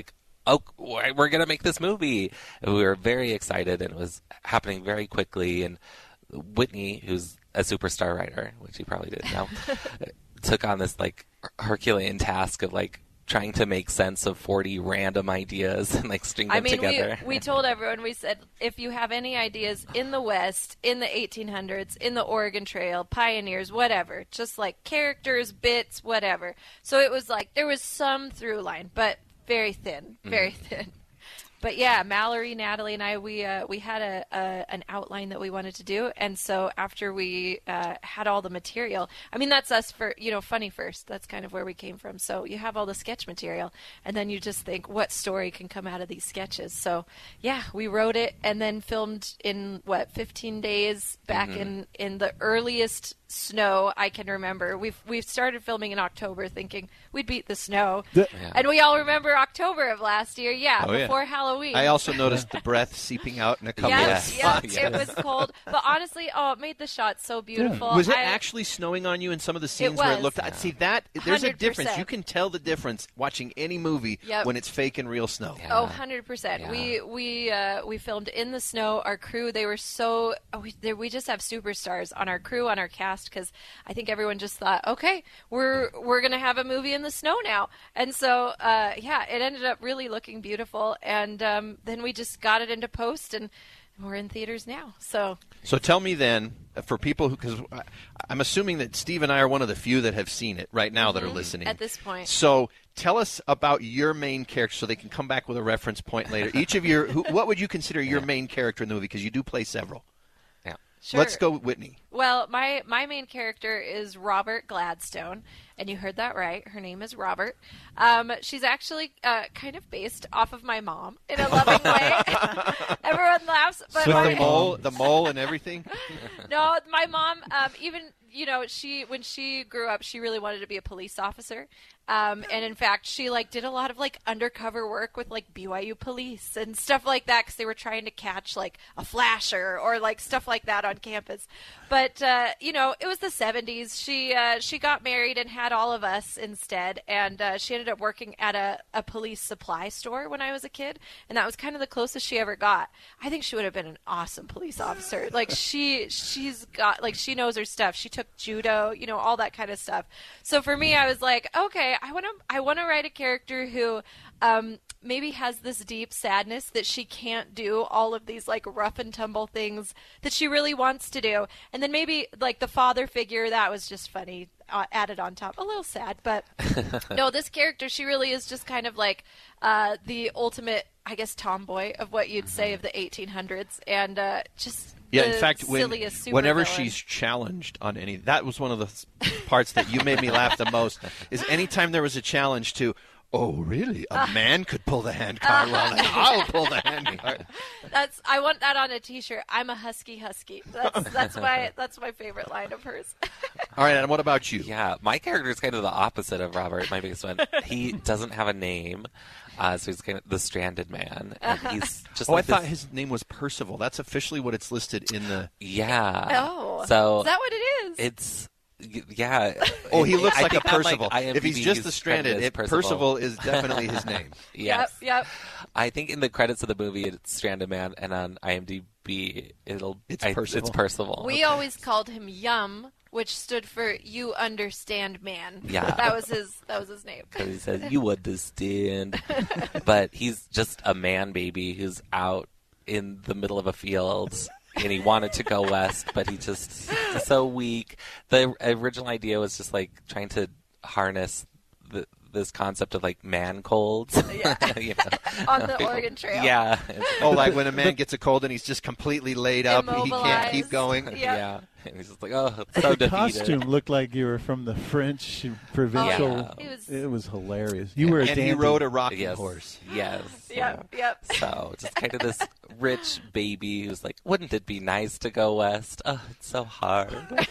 oh, we're going to make this movie. And we were very excited, and it was happening very quickly. And Whitney, who's a superstar writer, which he probably didn't know, took on this like Herculean task of like trying to make sense of forty random ideas and like string them I mean, together. we, we told everyone, we said, if you have any ideas in the West, in the eighteen hundreds, in the Oregon Trail, pioneers, whatever, just like characters, bits, whatever. So it was like, there was some through line, but very thin, very mm. thin. But yeah, Mallory, Natalie, and I, we uh, we had a, a an outline that we wanted to do, and so after we uh, had all the material, I mean that's us for you know funny first. That's kind of where we came from. So you have all the sketch material, and then you just think what story can come out of these sketches. So yeah, we wrote it and then filmed in what fifteen days back mm-hmm. in in the earliest snow I can remember. We've we've started filming in October, thinking we'd beat the snow, yeah. and we all remember October of last year. Yeah, oh, before yeah. Halloween. I also noticed the breath seeping out in a couple yes, of yes, spots. Yes, it was cold. But honestly, oh, it made the shot so beautiful. Yeah. Was it I, actually snowing on you in some of the scenes it where was. it looked? See that there's a difference. one hundred percent. You can tell the difference watching any movie yep. when it's fake and real snow. Yeah. Oh, one hundred percent. Yeah. We we uh, we filmed in the snow. Our crew, they were so oh, we they, we just have superstars on our crew, on our cast, because I think everyone just thought, okay, we're we're gonna have a movie in the snow now, and so uh, yeah, it ended up really looking beautiful, and um, then we just got it into post, and we're in theaters now. So so tell me then, for people who, because I'm assuming that Steve and I are one of the few that have seen it right now mm-hmm. that are listening at this point. So tell us about your main character, so they can come back with a reference point later. Each of your, who, what would you consider your yeah. main character in the movie? Because you do play several. Yeah. Sure. Let's go with Whitney. Well, my, my main character is Robert Gladstone, and you heard that right. Her name is Robert. Um, she's actually uh, kind of based off of my mom in a loving way. Everyone laughs. But so my, the mole, the mole and everything? No, my mom, um, even, you know, she when she grew up, she really wanted to be a police officer. Um, and in fact, she like did a lot of like undercover work with like B Y U police and stuff like that, because they were trying to catch like a flasher or like stuff like that on campus. But uh, you know, it was the seventies. She uh, she got married and had all of us instead, and uh, she ended up working at a, a police supply store when I was a kid, and that was kind of the closest she ever got. I think she would have been an awesome police officer. Like she she's got like she knows her stuff. She took judo, you know, all that kind of stuff. So for me, I was like, okay, I want to I want to write a character who um, maybe has this deep sadness that she can't do all of these like rough and tumble things that she really wants to do, and then maybe like the father figure, that was just funny uh, added on top, a little sad, but no, this character, she really is just kind of like uh, the ultimate, I guess, tomboy of what you'd say of the eighteen hundreds, and uh, just yeah. the In fact, when, whenever villain. she's challenged on any, that was one of the parts that you made me laugh the most. Is anytime there was a challenge to, oh, really? A uh, man could pull the handcart? Well, then I'll pull the handcart. That's I want that on a T-shirt. I'm a husky husky. That's that's my that's my favorite line of hers. All right, and what about you? Yeah, my character is kind of the opposite of Robert, my biggest one. He doesn't have a name. Uh, so he's kind of the stranded man. And he's just oh, like I thought this... his name was Percival. That's officially what it's listed in the... Yeah. Oh. So is that what it is? It's... Yeah. Oh, he looks I like a Percival. Like if he's just the stranded, it, Percival. Percival is definitely his name. Yes. Yep, yep. I think in the credits of the movie, it's Stranded Man, and on IMDb, it'll... It's I, Percival. It's Percival. We always called him Yum, which stood for You Understand Man. Yeah. That was his That was his name. Because he says, you understand. But he's just a man baby who's out in the middle of a field, and he wanted to go west, but he just he's so weak. The original idea was just like trying to harness the this concept of like man colds. Yeah. You know? On the Oregon Trail. Yeah. Oh, like when a man gets a cold and he's just completely laid up, he can't keep going. Yep. Yeah. And he's just like, oh, so the defeated. costume looked like you were from the French provincial. Oh, yeah. it, was, it was hilarious. You were a and dandy. he rode a rocking yes. horse. Yes. Yep. Yep. So just kind of this rich baby who's like, wouldn't it be nice to go west? Oh, it's so hard.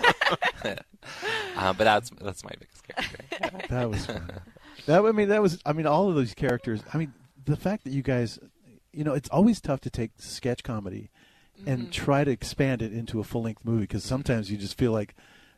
uh, but that's that's my biggest character. That was fun. That I mean, that was I mean, all of those characters. I mean, the fact that you guys, you know, it's always tough to take sketch comedy and mm-hmm. try to expand it into a full length movie, because sometimes you just feel like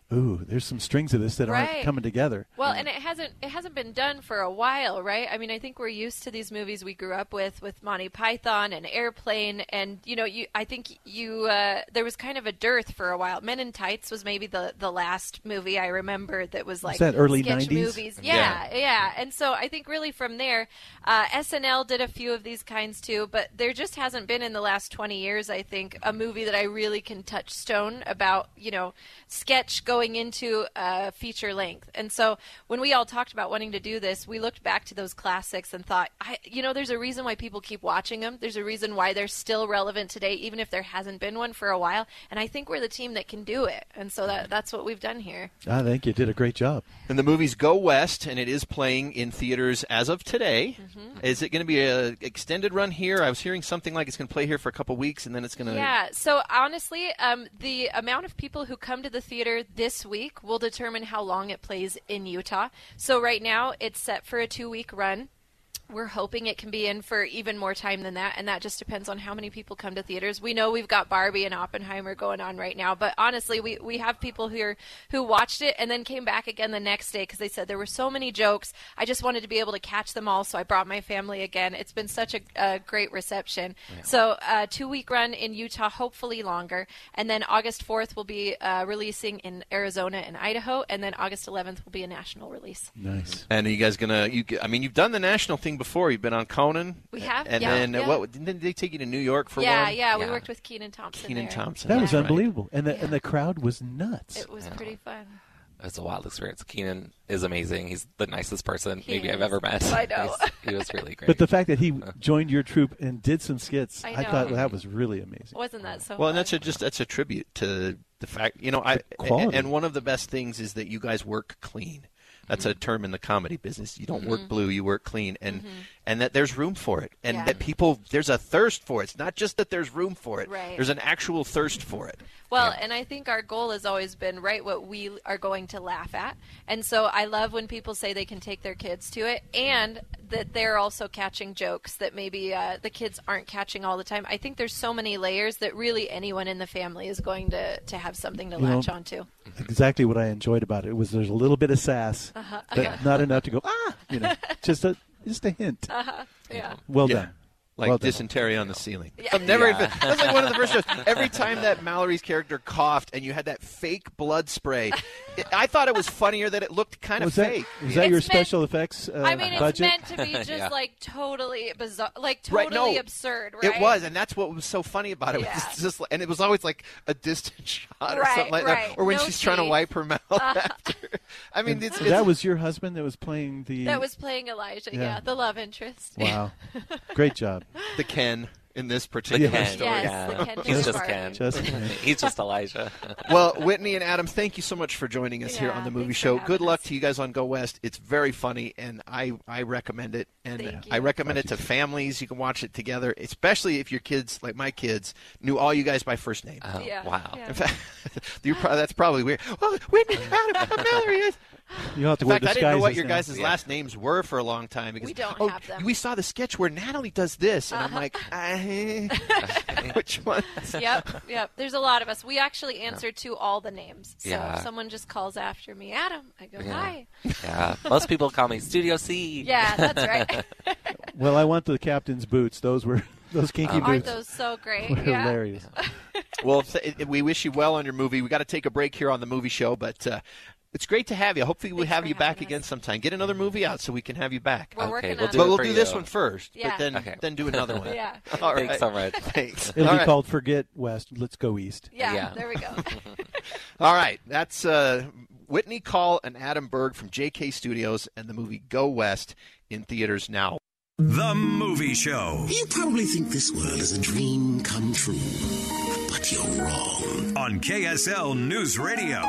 ooh, there's some strings of this that Right. aren't coming together. Well, and it hasn't it hasn't been done for a while, right? I mean, I think we're used to these movies we grew up with, with Monty Python and Airplane, and you know, you I think you uh, there was kind of a dearth for a while. Men in Tights was maybe the, the last movie I remember that was like that early sketch nineties? movies. Yeah, yeah, yeah. And so I think really from there, uh, S N L did a few of these kinds too, but there just hasn't been in the last twenty years, I think, a movie that I really can touch stone about, you know, sketch going into uh, feature length. And so when we all talked about wanting to do this, we looked back to those classics and thought, I, you know, there's a reason why people keep watching them. There's a reason why they're still relevant today, even if there hasn't been one for a while. And I think we're the team that can do it. And so that, that's what we've done here. I think you did a great job. And the movie's Go West, and it is playing in theaters as of today. Mm-hmm. Is it going to be an extended run here? I was hearing something like it's going to play here for a couple weeks, and then it's going to... Yeah, so honestly, um, the amount of people who come to the theater this week will determine how long it plays in Utah. So right now, it's set for a two-week run. We're hoping it can be in for even more time than that, and that just depends on how many people come to theaters. We know we've got Barbie and Oppenheimer going on right now, but honestly, we, we have people who are, who watched it and then came back again the next day because they said there were so many jokes. I just wanted to be able to catch them all, so I brought my family again. It's been such a, a great reception. Yeah. So a uh, two-week run in Utah, hopefully longer, and then August fourth will be uh, releasing in Arizona and Idaho, and then August eleventh will be a national release. Nice. And are you guys going to, you? I mean, you've done the national thing before. You've been on Conan. We have, and yeah. then yeah. what? Didn't they take you to New York for yeah, one? Yeah, yeah. We yeah. worked with Kenan Thompson. Kenan there. Thompson. That yeah. was right. unbelievable, and the yeah. and the crowd was nuts. It was yeah. pretty fun. It's a wild experience. Kenan is amazing. He's the nicest person He maybe is. I've ever met. I know. He's, he was really great. But the fact that he joined your troupe and did some skits, I, I, know. thought that was really amazing. Wasn't that so? Well, fun? and that's a, just that's a tribute to the fact, you know, I quality. and one of the best things is that you guys work clean. That's a term in the comedy business. You don't mm-hmm. work blue, you work clean, and mm-hmm. and that there's room for it, and yeah. that people there's a thirst for it. It's not just that there's room for it. Right. There's an actual thirst for it. Well, yeah. and I think our goal has always been write what we are going to laugh at. And so I love when people say they can take their kids to it and that they're also catching jokes that maybe uh, the kids aren't catching all the time. I think there's so many layers that really anyone in the family is going to, to have something to you latch know, onto. Exactly what I enjoyed about it was there's a little bit of sass, Uh-huh. but Yeah. not enough to go, ah, you know, just a just a hint. Uh-huh. Yeah. Well Yeah. done. Like well done. dysentery on the ceiling. Yeah. I've never Yeah. even. That's like one of the first shows. Every time that Mallory's character coughed and you had that fake blood spray, it, I thought it was funnier that it looked kind of Was that, fake. was that It's your meant- special effects uh, I mean, it's budget? meant to be just Yeah. like totally bizarre, like Right, totally no, absurd, right? It was, and that's what was so funny about it. Yeah. It's just, and it was always like a distant shot or Right, something like right. that, or when No she's trying to teeth. wipe her mouth Uh-huh. after. I mean, it's, it's that was your husband that was playing the. That was playing Elijah, yeah, Yeah. the love interest. Wow, great job. the Ken in this particular Ken, story. Yes, yeah. the Ken He's just Barber. Ken. Just Ken. He's just Elijah. Well, Whitney and Adam, thank you so much for joining us here Yeah, on the movie thanks for show. having Good luck us. to you guys on Go West. It's very funny, and I, I recommend it. And Thank you. I recommend it to families. You can watch it together, especially if your kids, like my kids, knew all you guys by first name. Oh, Yeah, wow. yeah. In fact, you're pro- that's probably weird. Oh, Whitney, Adam, I'm Mallory. You'll have to In wear fact, I didn't know what disguises your now. guys' last names were for a long time. Because, We don't oh, have them. We saw the sketch where Natalie does this, and I'm like, eh, which one? Yep, yep. There's a lot of us. We actually answer to all the names. So Yeah. if someone just calls after me, Adam, I go, Yeah. hi. Yeah. Most people call me Studio C. Yeah, that's right. Well, I want the captain's boots. Those were those kinky Um, Aren't boots. those so great? were Yeah. hilarious. Well, th- we wish you well on your movie. We got to take a break here on the movie show, but uh, it's great to have you. Hopefully, we'll Thanks have for you back having again us. sometime. Get another movie out so we can have you back. We're Okay, working we'll on do But it we'll for do you. this one first, Yeah. but then Okay. then do another one. Yeah. All right. Thanks so much. Thanks. It'll All be right. called Forget West. Let's go east. Yeah, Yeah. there we go. All right. That's uh, Whitney Call and Adam Berg from J K Studios and the movie Go West in theaters now. The Movie Show. You probably think this world is a dream come true, but you're wrong. On K S L News Radio.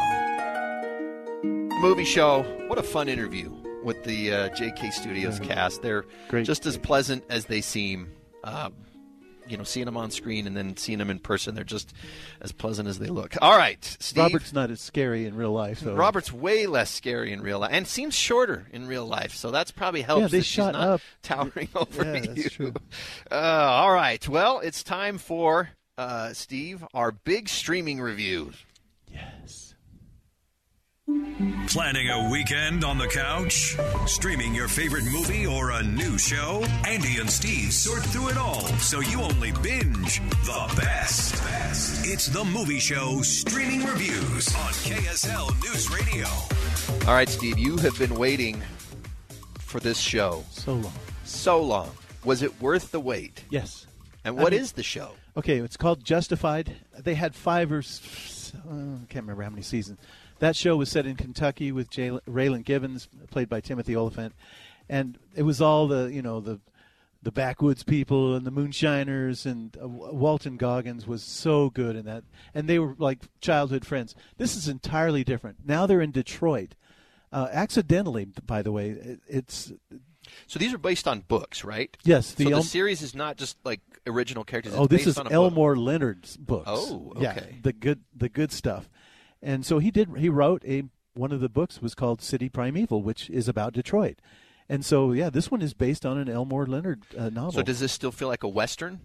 Movie show. What a fun interview with the uh, J K Studios Yeah. cast. They're Great. just as pleasant as they seem. Um, you know, seeing them on screen and then seeing them in person, they're just as pleasant as they look. All right, Steve. Robert's not as scary in real life. So. Robert's way less scary in real life and seems shorter in real life, so that's probably helps. Yeah, they that she's shot not up. towering over Yeah, you. that's true. Uh, all right, well, it's time for uh, Steve our big streaming review. Yes. Planning a weekend on the couch? Streaming your favorite movie or a new show? Andy and Steve sort through it all, so you only binge the best. It's The Movie Show Streaming Reviews on K S L News Radio. All right, Steve, you have been waiting for this show. So long. So long. Was it worth the wait? Yes. And what I mean, is the show? Okay, it's called Justified. They had five or s- uh, I can't remember how many seasons. That show was set in Kentucky with Jay- Raylan Givens, played by Timothy Olyphant, and it was all the you know the the backwoods people and the moonshiners, and uh, Walton Goggins was so good in that, and they were like childhood friends. This is entirely different. Now they're in Detroit, uh, accidentally, by the way. It, it's so these are based on books, right? Yes. The so El- the series is not just like original characters. It's oh, this based is on a Elmore book. Leonard's books. Oh, okay. Yeah, the good the good stuff. And so he did. He wrote a one of the books was called City Primeval, which is about Detroit. And so, yeah, this one is based on an Elmore Leonard uh, novel. So does this still feel like a Western?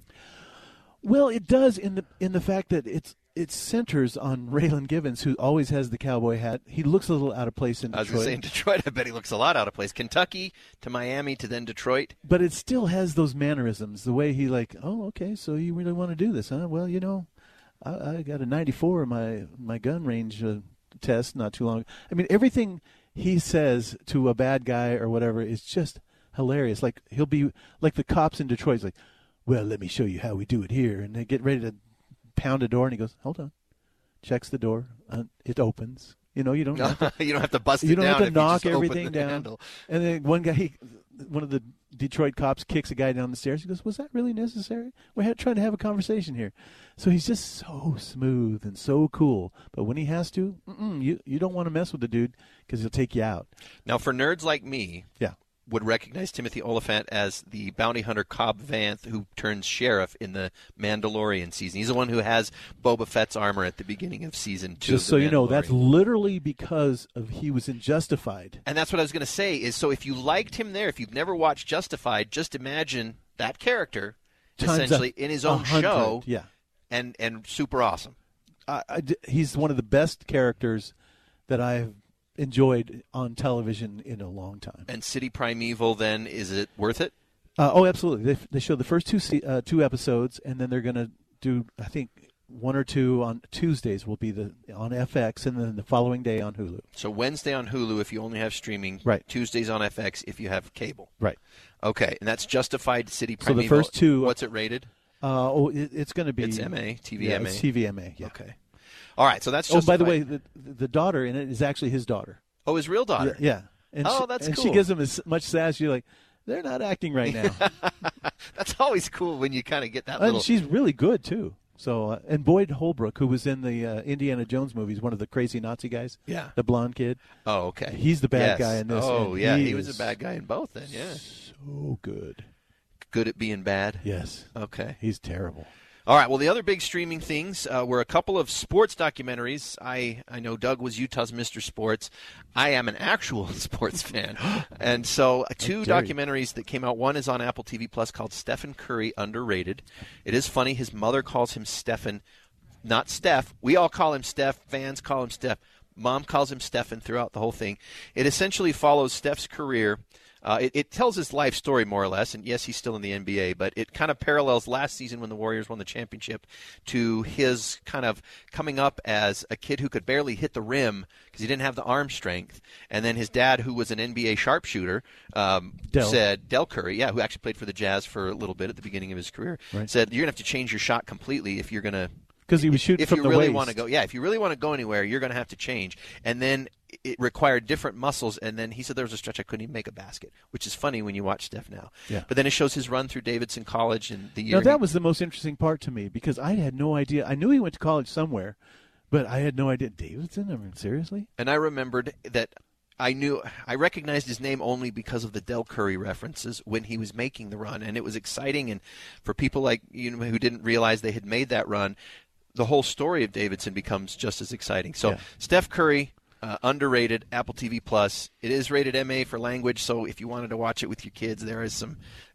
Well, it does in the in the fact that it's it centers on Raylan Givens, who always has the cowboy hat. He looks a little out of place in Detroit. I was going to say in Detroit, I bet he looks a lot out of place. Kentucky to Miami to then Detroit. But it still has those mannerisms, the way he like, oh, okay, so you really want to do this, huh? Well, you know, I, I got a ninety-four in my, my gun range uh, test not too long ago. I mean, everything he says to a bad guy or whatever is just hilarious. Like, he'll be like the cops in Detroit. He's like, well, let me show you how we do it here. And they get ready to pound a door, and he goes, hold on. Checks the door. Uh, it opens. You know, you don't have to, you don't have to bust it you don't down have to if knock you just everything open the down. handle. And then one guy, he, one of the Detroit cops kicks a guy down the stairs. He goes, was that really necessary? We're ha- trying to have a conversation here. So he's just so smooth and so cool. But when he has to, mm-mm, you, you don't want to mess with the dude because he'll take you out. Now, for nerds like me, yeah, would recognize Timothy Olyphant as the bounty hunter Cobb Vanth who turns sheriff in the Mandalorian season. He's the one who has Boba Fett's armor at the beginning of season two. Just of so the you know, that's literally because of he was in Justified. And that's what I was going to say is, so if you liked him there, if you've never watched Justified, just imagine that character Times essentially a, in his own show, yeah, and, and super awesome. I, I, he's one of the best characters that I've enjoyed on television in a long time. And City Primeval, then, is it worth it? Uh, oh, absolutely. They, they show the first two uh, two episodes, and then they're going to do, I think, one or two on Tuesdays will be the on F X, and then the following day on Hulu. So Wednesday on Hulu if you only have streaming. Right. Tuesdays on F X if you have cable. Right. Okay, and that's Justified City Primeval. So the first two. What's it rated? Uh, oh, it, it's going to be. It's M A, T V yeah, M A. It's T V M A, yeah. Okay. All right, so that's Oh, Justified. by the way, the, the daughter in it is actually his daughter. Oh, his real daughter? Yeah. yeah. And oh, she, that's and cool. she gives him as much sass. You're like, they're not acting right now. That's always cool when you kind of get that and little. she's really good, too. So uh, and Boyd Holbrook, who was in the uh, Indiana Jones movies, one of the crazy Nazi guys. Yeah. The blonde kid. Oh, okay. He's the bad yes. guy in this. Oh, and yeah. He, he was is a bad guy in both then, yeah. So good. Good at being bad? Yes. Okay. He's terrible. All right. Well, the other big streaming things uh, were a couple of sports documentaries. I, I know Doug was Utah's Mister Sports. I am an actual sports fan. And so uh, two documentaries that came out. One is on Apple T V Plus called Stephen Curry, Underrated. It is funny. His mother calls him Stephen, not Steph. We all call him Steph. Fans call him Steph. Mom calls him Stephen throughout the whole thing. It essentially follows Steph's career. Uh, it, it tells his life story, more or less, and yes, he's still in the N B A, but it kind of parallels last season when the Warriors won the championship to his kind of coming up as a kid who could barely hit the rim because he didn't have the arm strength, and then his dad, who was an N B A sharpshooter, um, Del. said, Del Curry, yeah, who actually played for the Jazz for a little bit at the beginning of his career, right. said, you're going to have to change your shot completely if you're going to because he was shooting if from you the really waist. want to go, yeah, if you really want to go anywhere, you're going to have to change. And then it required different muscles. And then he said there was a stretch I couldn't even make a basket, which is funny when you watch Steph now. Yeah. But then it shows his run through Davidson College and the year. Now that he, was the most interesting part to me because I had no idea. I knew he went to college somewhere, but I had no idea. Davidson? I mean, seriously? And I remembered that I knew I recognized his name only because of the Del Curry references when he was making the run, and it was exciting. And for people like you know who didn't realize they had made that run, the whole story of Davidson becomes just as exciting. So yeah. Steph Curry, uh, underrated, Apple T V Plus. It is rated M A for language, so if you wanted to watch it with your kids, there is some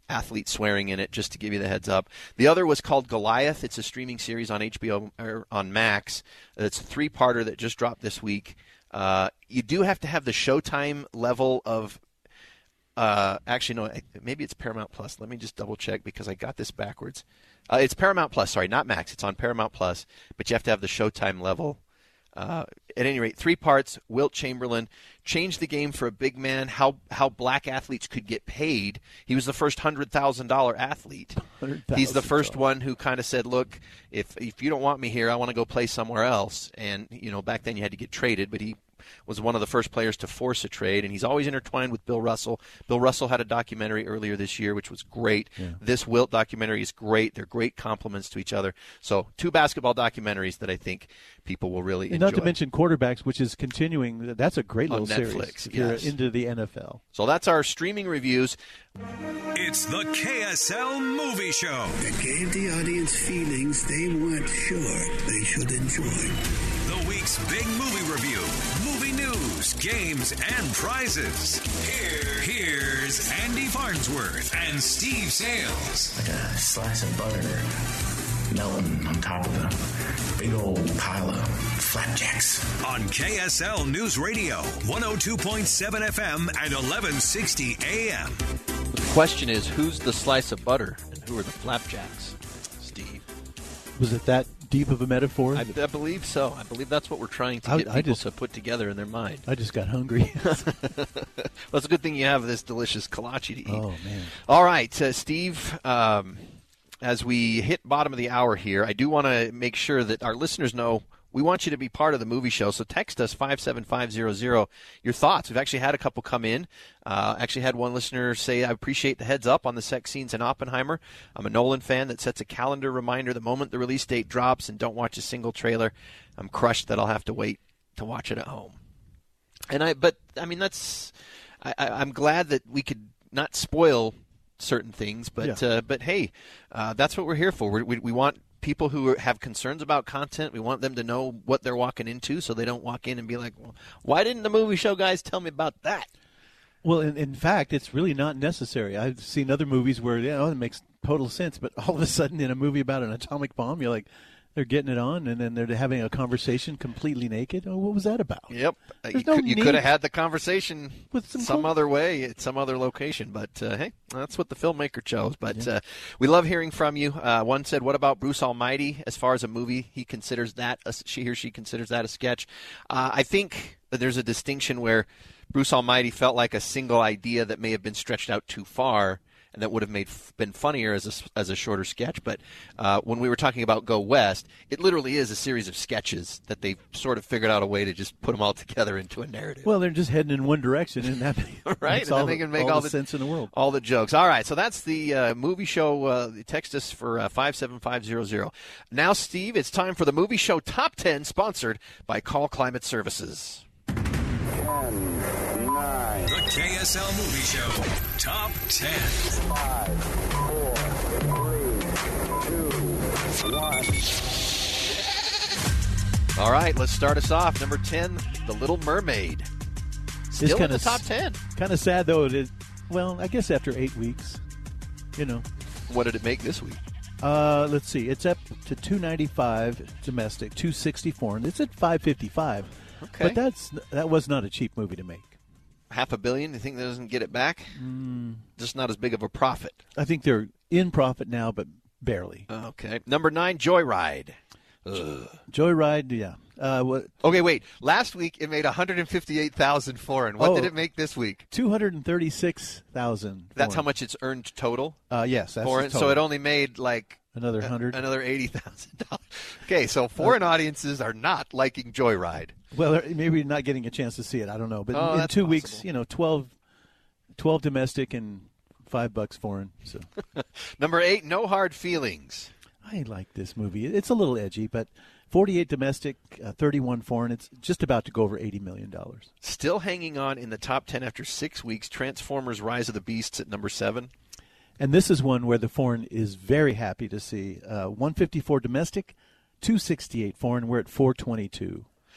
athlete swearing in it, just to give you the heads up. The other was called Goliath. It's a streaming series on H B O or on Max. It's a three-parter that just dropped this week. Uh, you do have to have the Showtime level of uh, – actually, no, maybe it's Paramount Plus. Let me just double-check because I got this backwards. Uh, it's Paramount Plus. Sorry, not Max. It's on Paramount Plus, but you have to have the Showtime level. Uh, at any rate, three parts. Wilt Chamberlain changed the game for a big man, how how black athletes could get paid. He was the first one hundred thousand dollars athlete. one hundred thousand dollars. He's the first one who kind of said, look, if if you don't want me here, I want to go play somewhere else. And, you know, back then you had to get traded, but he was one of the first players to force a trade, and he's always intertwined with Bill Russell. Bill Russell had a documentary earlier this year, which was great. Yeah. This Wilt documentary is great. They're great complements to each other. So two basketball documentaries that I think people will really and enjoy. Not to mention Quarterbacks, which is continuing. That's a great little on Netflix, series if yes. you're into the N F L. So that's our streaming reviews. It's the K S L Movie Show. That gave the audience feelings they weren't sure they should enjoy. The week's big movie review, movie news, games, and prizes. Here, here's Andy Farnsworth and Steve Sales. Like a slice of butter melting on top of a big old pile of flapjacks. On K S L News Radio, one oh two point seven F M and eleven sixty A M. The question is, who's the slice of butter and who are the flapjacks, Steve? Was it that deep of a metaphor? I, I believe so. I believe that's what we're trying to get I, people I just, to put together in their mind. I just got hungry. Well, it's a good thing you have this delicious kolache to eat. Oh, man. All right, uh, Steve, um, as we hit bottom of the hour here, I do want to make sure that our listeners know we want you to be part of the movie show, so text us five seven five zero zero your thoughts. We've actually had a couple come in. Uh, actually had one listener say, I appreciate the heads up on the sex scenes in Oppenheimer. I'm a Nolan fan that sets a calendar reminder the moment the release date drops and don't watch a single trailer. I'm crushed that I'll have to wait to watch it at home. And I, But, I mean, that's I, I, I'm glad that we could not spoil certain things, but, yeah. uh, but hey, uh, that's what we're here for. We, we, we want people who have concerns about content, we want them to know what they're walking into so they don't walk in and be like, well, why didn't the movie show guys tell me about that? Well, in, in fact, it's really not necessary. I've seen other movies where, you know, it makes total sense, but all of a sudden in a movie about an atomic bomb, you're like, they're getting it on, and then they're having a conversation completely naked. Oh, what was that about? Yep. You, no could, you could have had the conversation with some, some cool. other way at some other location, but uh, hey, that's what the filmmaker chose. But yeah. uh, we love hearing from you. Uh, one said, what about Bruce Almighty? As far as a movie, he considers that, a, she or she considers that a sketch. Uh, I think that there's a distinction where Bruce Almighty felt like a single idea that may have been stretched out too far, and that would have made been funnier as a, as a shorter sketch. But uh, when we were talking about Go West, it literally is a series of sketches that they've sort of figured out a way to just put them all together into a narrative. Well, they're just heading in one direction, and that right, makes and all, then they can make all, all the the sense in the world. All the jokes. All right, so that's the uh, movie show. Uh, text us for uh, five seven five zero zero. Now, Steve, it's time for the movie show Top ten, sponsored by Call Climate Services. ten, nine. The K S L Movie Show Top ten. five, four, three, two, one. All right, let's start us off. Number ten, The Little Mermaid. Still in the top ten. Kind of sad, though. It is, well, I guess after eight weeks, you know. What did it make this week? Uh, let's see. It's up to two ninety-five domestic, two sixty-four, and it's at five fifty-five. Okay. But that's that was not a cheap movie to make. Half a billion? You think that doesn't get it back? Mm. Just not as big of a profit. I think they're in profit now, but barely. Okay. Number nine, Joyride. Ugh. Joyride, yeah. Uh, what? Okay, wait. Last week it made one hundred fifty-eight thousand foreign. What oh, did it make this week? two hundred thirty-six thousand. That's how much it's earned total? Uh, yes, that's foreign. total. So it only made like another hundred, another eighty thousand dollars. Okay, so foreign uh, audiences are not liking Joyride. Well, maybe not getting a chance to see it. I don't know, but oh, in, in two possible. weeks, you know, twelve, twelve domestic and five bucks foreign. So number eight, No Hard Feelings. I like this movie. It's a little edgy, but forty-eight domestic, uh, thirty-one foreign. It's just about to go over eighty million dollars. Still hanging on in the top ten after six weeks. Transformers: Rise of the Beasts at number seven. And this is one where the foreign is very happy to see. Uh, one fifty-four domestic, two sixty-eight foreign. We're at four twenty-two.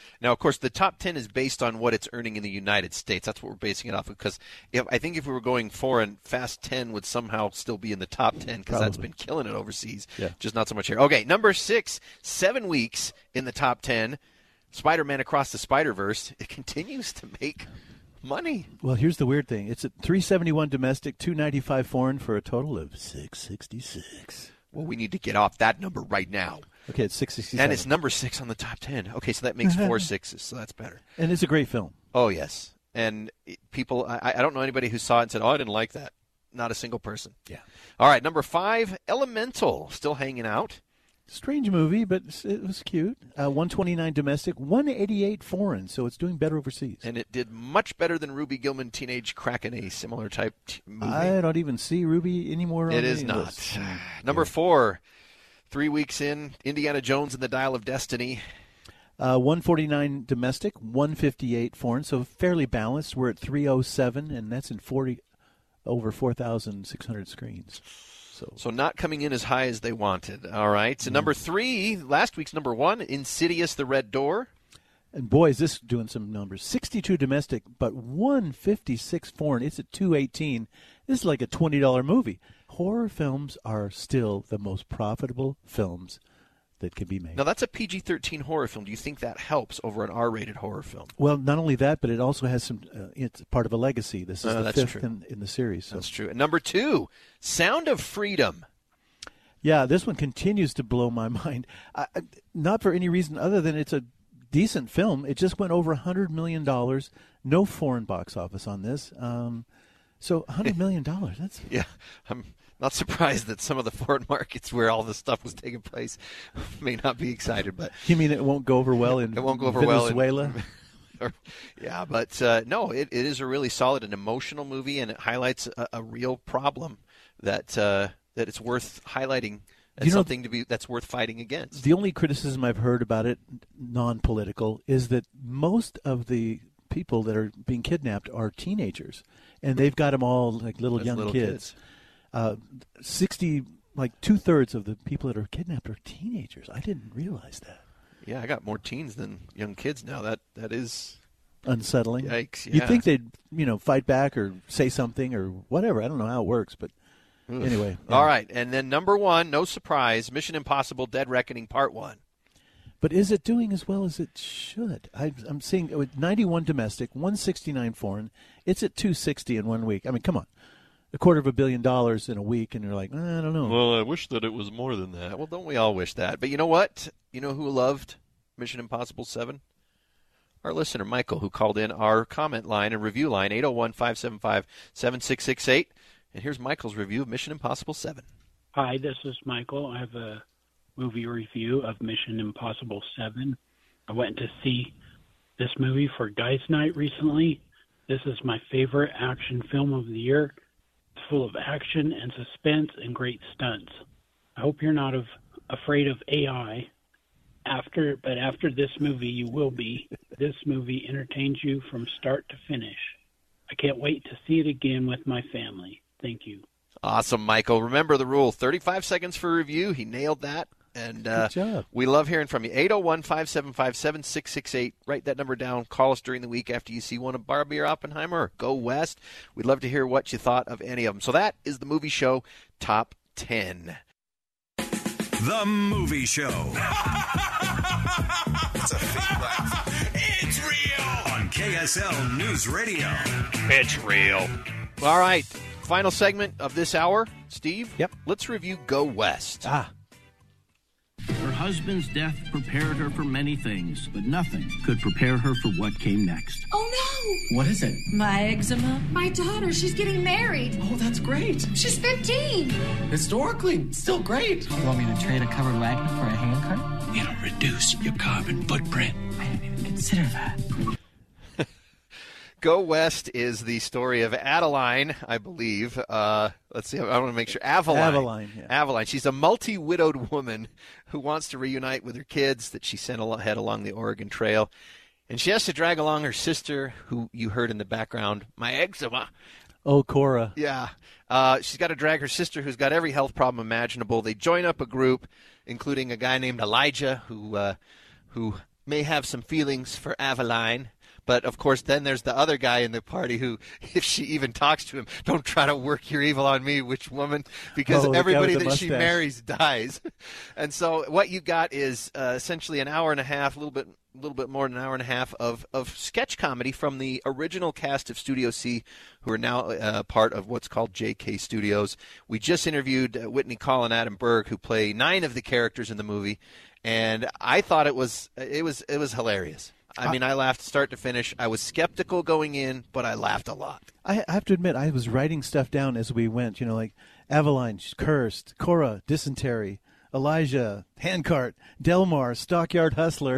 Now, of course, the top ten is based on what it's earning in the United States. That's what we're basing it off of. Because if, I think if we were going foreign, Fast ten would somehow still be in the top ten because that's been killing it overseas. Yeah. Just not so much here. Okay, number six, seven weeks in the top ten. Spider-Man Across the Spider-Verse. It continues to make money. Well, here's the weird thing. It's at three seventy-one domestic, two ninety-five foreign for a total of six sixty-six. Well, we need to get off that number right now. Okay, it's six sixty-seven. And it's number six on the top ten. Okay, so that makes four sixes, so that's better. And it's a great film. Oh, yes. And it, people, I, I don't know anybody who saw it and said, oh, I didn't like that. Not a single person. Yeah. All right, number five, Elemental, still hanging out. Strange movie, but it was cute. Uh, one twenty-nine domestic, one eighty-eight foreign, so it's doing better overseas. And it did much better than Ruby Gillman Teenage Kraken, a similar type t- movie. I don't even see Ruby anymore on It is the not. list. Number four, three weeks in, Indiana Jones and the Dial of Destiny. Uh, one forty-nine domestic, one fifty-eight foreign, so fairly balanced. We're at three oh seven, and that's in forty over four thousand six hundred screens. So. so not coming in as high as they wanted. All right. So mm. number three, last week's number one, Insidious, The Red Door. And boy, is this doing some numbers. sixty-two domestic, but one fifty-six foreign. It's at two eighteen. This is like a twenty dollars movie. Horror films are still the most profitable films that can be made. Now, that's a P G thirteen horror film. Do you think that helps over an R-rated horror film? Well, not only that, but it also has some, uh, it's part of a legacy. This is uh, the fifth in, in the series. So. That's true. And number two, Sound of Freedom. Yeah, this one continues to blow my mind. I, not for any reason other than it's a decent film. It just went over one hundred million dollars. No foreign box office on this. Um, so one hundred million dollars. That's yeah, I'm not surprised that some of the foreign markets where all this stuff was taking place may not be excited. But you mean it won't go over well in it won't go over Venezuela? Well in, or, yeah, but uh, no, it, it is a really solid and emotional movie, and it highlights a, a real problem that uh, that it's worth highlighting as you know, something to be that's worth fighting against. The only criticism I've heard about it, non-political, is that most of the people that are being kidnapped are teenagers, and they've got them all like little As young little kids. kids. Uh, Sixty, like two thirds of the people that are kidnapped are teenagers. I didn't realize that. Yeah, I got more teens than young kids now. That that is unsettling. Yikes! Yeah. You'd think they'd, you know, fight back or say something or whatever. I don't know how it works, but Oof. anyway. Yeah. All right, and then number one, no surprise, Mission Impossible: Dead Reckoning Part One. But is it doing as well as it should? I, I'm seeing with ninety-one domestic, one sixty-nine foreign. It's at two sixty in one week. I mean, come on. A quarter of a billion dollars in a week, and you're like, eh, I don't know. Well, I wish that it was more than that. Well, don't we all wish that? But you know what? You know who loved Mission Impossible seven? Our listener, Michael, who called in our comment line and review line, eight oh one, five seven five, seven six six eight. And here's Michael's review of Mission Impossible seven. Hi, this is Michael. I have a movie review of Mission Impossible seven. I went to see this movie for Guys Night recently. This is my favorite action film of the year. It's full of action and suspense and great stunts. I hope you're not of, afraid of A I. After, but after this movie, you will be. This movie entertains you from start to finish. I can't wait to see it again with my family. Thank you. Awesome, Michael. Remember the rule, thirty-five seconds for review. He nailed that. And uh, Good job. We love hearing from you. eight oh one, five seven five, seven six six eight. Write that number down. Call us during the week after you see one of Barbie or Oppenheimer or Go West. We'd love to hear what you thought of any of them. So that is the Movie Show Top ten. The Movie Show. It's a fake laugh. It's real. On K S L News Radio. It's real. All right. Final segment of this hour. Steve? Yep. Let's review Go West. Ah. Her husband's death prepared her for many things, but nothing could prepare her for what came next. Oh, no! What is it? My eczema. My daughter, she's getting married. Oh, that's great. She's fifteen. Historically, still great. You want me to trade a covered wagon for a handcart? It'll reduce your carbon footprint. I didn't even consider that. Go West is the story of Adeline, I believe. Uh, let's see, I want to make sure. Aveline. Aveline, yeah. Aveline. She's a multi-widowed woman who wants to reunite with her kids that she sent ahead along the Oregon Trail. And she has to drag along her sister, who you heard in the background, my eczema. Oh, Cora. Yeah. Uh, she's got to drag her sister, who's got every health problem imaginable. They join up a group, including a guy named Elijah, who uh, who may have some feelings for Aveline. But, of course, then there's the other guy in the party who, if she even talks to him, don't try to work your evil on me, which woman, because oh, everybody that mustache. she marries dies. And so what you got is uh, essentially an hour and a half, a little bit a little bit more than an hour and a half of, of sketch comedy from the original cast of Studio C, who are now uh, part of what's called J K Studios. We just interviewed uh, Whitney Call and Adam Berg, who play nine of the characters in the movie, and I thought it was it was it was hilarious. I mean, I laughed start to finish. I was skeptical going in, but I laughed a lot. I have to admit, I was writing stuff down as we went, you know, like Aveline, Cursed, Cora, Dysentery, Elijah, Handcart, Delmar, Stockyard Hustler.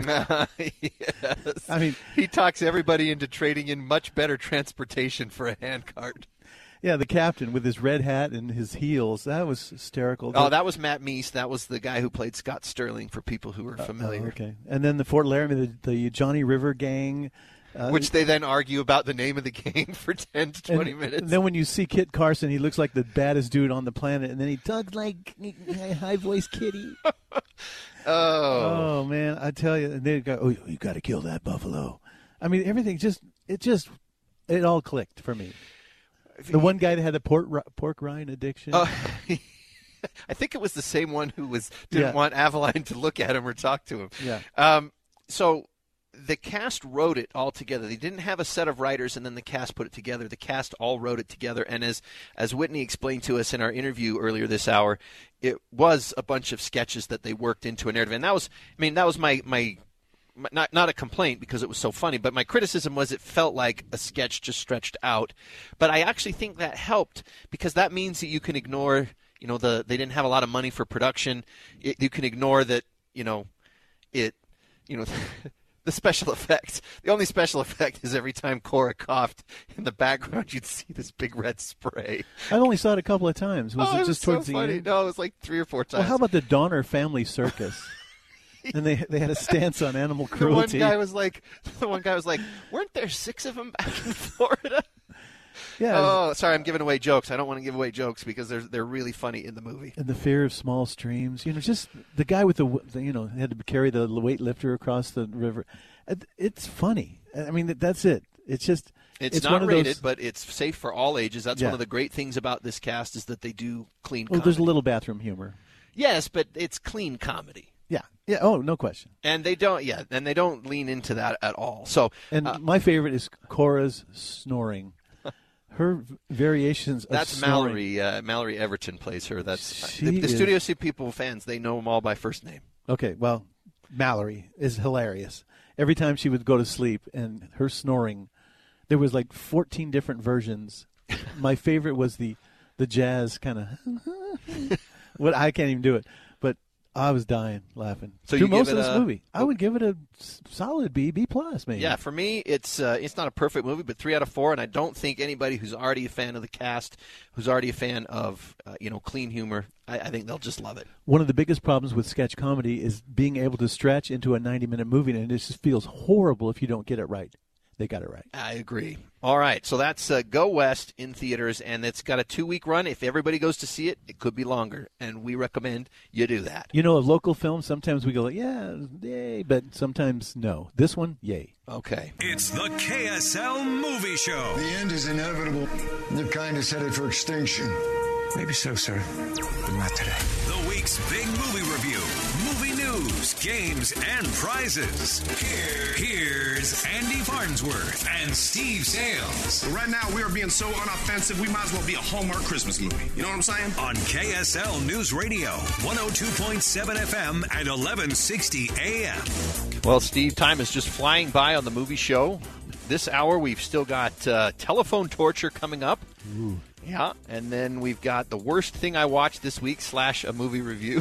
Yes. I mean, he talks everybody into trading in much better transportation for a handcart. Yeah, the captain with his red hat and his heels. That was hysterical. Oh, that was Matt Meese. That was the guy who played Scott Sterling, for people who are familiar. Uh, oh, okay. And then the Fort Laramie, the, the Johnny River Gang. Uh, Which they then argue about the name of the gang for ten to twenty and, minutes. And then when you see Kit Carson, he looks like the baddest dude on the planet, and then he talks like high-voiced kitty. oh. Oh, man, I tell you. And they go, oh, you got to kill that buffalo. I mean, everything just, it just, it all clicked for me. The one guy that had a pork pork rind addiction. Uh, I think it was the same one who was didn't yeah. want Aveline to look at him or talk to him. Yeah. Um, so the cast wrote it all together. They didn't have a set of writers, and then the cast put it together. The cast all wrote it together. And as as Whitney explained to us in our interview earlier this hour, it was a bunch of sketches that they worked into a narrative. And that was, I mean, that was my my. Not not a complaint because it was so funny, but my criticism was it felt like a sketch just stretched out. But I actually think that helped because that means that you can ignore, you know, the they didn't have a lot of money for production. It, you can ignore that, you know, it, you know, the special effects. The only special effect is every time Cora coughed, in the background you'd see this big red spray. I only saw it a couple of times. Was oh, it it just was towards so the funny. end? No, it was like three or four times. Well, how about the Donner Family Circus? And they they had a stance on animal cruelty. The one guy was like, the one guy was like, weren't there six of them back in Florida? Yeah. Oh, sorry, I'm giving away jokes. I don't want to give away jokes because they're they're really funny in the movie. And the fear of small streams. You know, just the guy with the, the you know had to carry the weightlifter across the river. It's funny. I mean, that's it. It's just it's, it's not one of rated, those, but it's safe for all ages. That's yeah. one of the great things about this cast is that they do clean. Well, comedy. there's a little bathroom humor. Yes, but it's clean comedy. Yeah. Yeah. Oh, no question. And they don't. Yeah, and they don't lean into that at all. So, and uh, my favorite is Cora's snoring. Her variations. That's of Mallory. Uh, Mallory Everton plays her. That's She the, the is... Studio C people fans. They know them all by first name. Okay. Well, Mallory is hilarious. Every time she would go to sleep, and her snoring, there was like fourteen different versions. My favorite was the the jazz kind of. What I can't even do it, but I was dying laughing so through you most give of it this a, movie. I would give it a solid B, B plus, maybe. Yeah, for me, it's uh, it's not a perfect movie, but three out of four. And I don't think anybody who's already a fan of the cast, who's already a fan of uh, you know clean humor, I, I think they'll just love it. One of the biggest problems with sketch comedy is being able to stretch into a ninety minute movie, and it just feels horrible if you don't get it right. They got it right. I agree. All right, so that's uh, Go West in theaters, and it's got a two-week run. If everybody goes to see it, it could be longer, and we recommend you do that. You know, a local film, sometimes we go, yeah, yay, but sometimes no. This one, yay. Okay. It's the K S L Movie Show. The end is inevitable. Your kind is headed for extinction. Maybe so, sir, but not today. The week's big movie review, movie news, games, and prizes. Here, here's Andy Farnsworth and Steve Sales. Right now, we are being so unoffensive, we might as well be a Hallmark Christmas movie. You know what I'm saying? On K S L News Radio, one oh two point seven F M at eleven sixty A M. Well, Steve, time is just flying by on the movie show. This hour, we've still got uh, Telephone Torture coming up. Ooh. Yeah, and then we've got the worst thing I watched this week slash a movie review.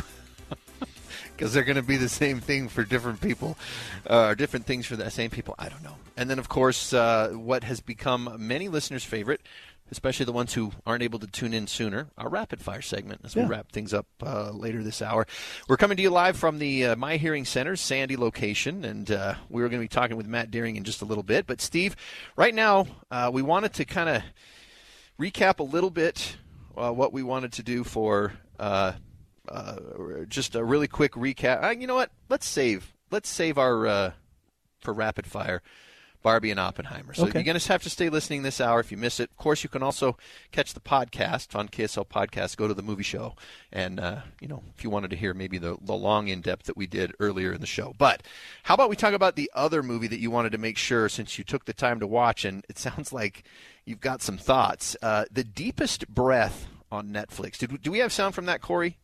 Because they're going to be the same thing for different people, uh, or different things for the same people. I don't know. And then, of course, uh, what has become many listeners' favorite, especially the ones who aren't able to tune in sooner, our rapid fire segment as we yeah. wrap things up uh, later this hour. We're coming to you live from the uh, My Hearing Center's Sandy location, and uh, we're going to be talking with Matt Deering in just a little bit. But, Steve, right now, uh, we wanted to kind of recap a little bit uh, what we wanted to do for uh, uh, just a really quick recap. Uh, you know what? Let's save. Let's save our uh, for Rapid Fire, Barbie and Oppenheimer. So Okay. you're going to have to stay listening this hour if you miss it. Of course, you can also catch the podcast on K S L Podcast. Go to the movie show. And, uh, you know, if you wanted to hear maybe the, the long in-depth that we did earlier in the show. But how about we talk about the other movie that you wanted to make sure, since you took the time to watch, and it sounds like you've got some thoughts. Uh, The Deepest Breath on Netflix. Did, do we have sound from that, Corey?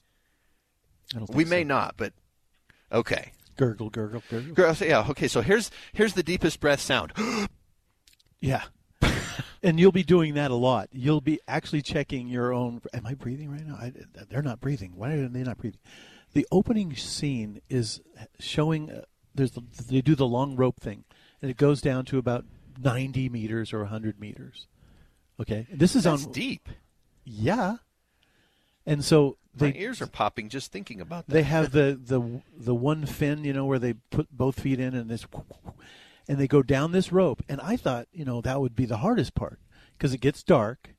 I don't think we so. may not, but okay. Gurgle, gurgle, gurgle. Gurgle, yeah, okay, so here's here's the deepest breath sound. Yeah. And you'll be doing that a lot. You'll be actually checking your own. Am I breathing right now? I, they're not breathing. Why are they not breathing? The opening scene is showing. Uh, there's the, they do the long rope thing, and it goes down to about ninety meters or one hundred meters. Okay, this is That's on deep. Yeah. And so they, my ears are popping just thinking about that. They have the, the the one fin, you know, where they put both feet in, and this, and they go down this rope. And I thought, you know, that would be the hardest part, because it gets dark,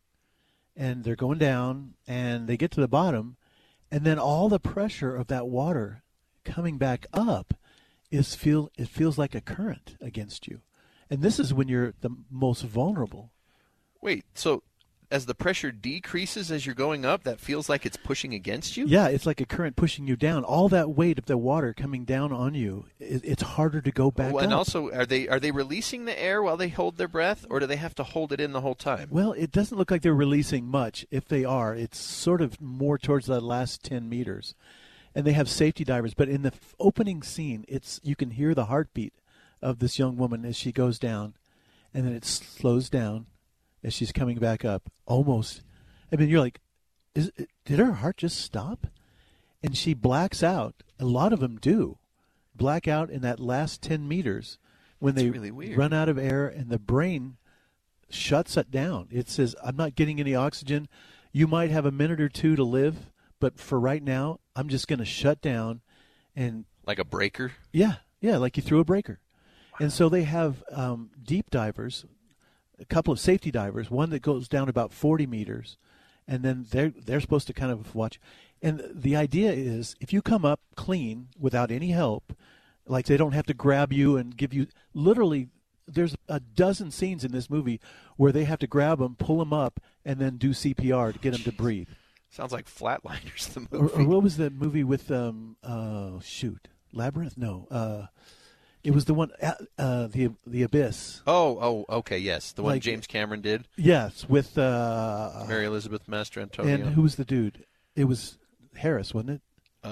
and they're going down, and they get to the bottom, and then all the pressure of that water coming back up is feel it feels like a current against you, and this is when you're the most vulnerable. Wait, so as the pressure decreases as you're going up, that feels like it's pushing against you? Yeah, it's like a current pushing you down. All that weight of the water coming down on you, it, it's harder to go back Oh, up. and also, are they are they releasing the air while they hold their breath, or do they have to hold it in the whole time? Well, it doesn't look like they're releasing much. If they are, it's sort of more towards the last ten meters. And they have safety divers. But in the f- opening scene, it's you can hear the heartbeat of this young woman as she goes down, and then it slows down as she's coming back up. Almost, I mean, you're like, is it, did her heart just stop? And she blacks out. A lot of them do black out in that last ten meters when That's they really weird. run out of air, and the brain shuts it down. It says, I'm not getting any oxygen. You might have a minute or two to live, but for right now, I'm just going to shut down. And like a breaker? Yeah, yeah, like you threw a breaker. Wow. And so they have um, deep divers, a couple of safety divers, one that goes down about forty meters, and then they're they're supposed to kind of watch. And the idea is, if you come up clean without any help, like they don't have to grab you and give you, literally, there's a dozen scenes in this movie where they have to grab them, pull them up, and then do C P R to get them to breathe. Sounds like Flatliners, the Or, movie. or what was the movie with, um, uh, shoot, Labyrinth? No. Uh, it was the one, uh, uh, the the Abyss. Oh, oh, okay, yes. The one Like- James Cameron did. Yes, with... Uh, Mary Elizabeth Mastrantonio. and who was the dude? It was Harris, wasn't it?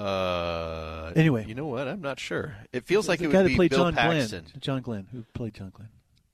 Uh, Anyway. You know what? I'm not sure. It feels like the it guy would that be played Bill John Paxton. Glenn. John Glenn, who played John Glenn.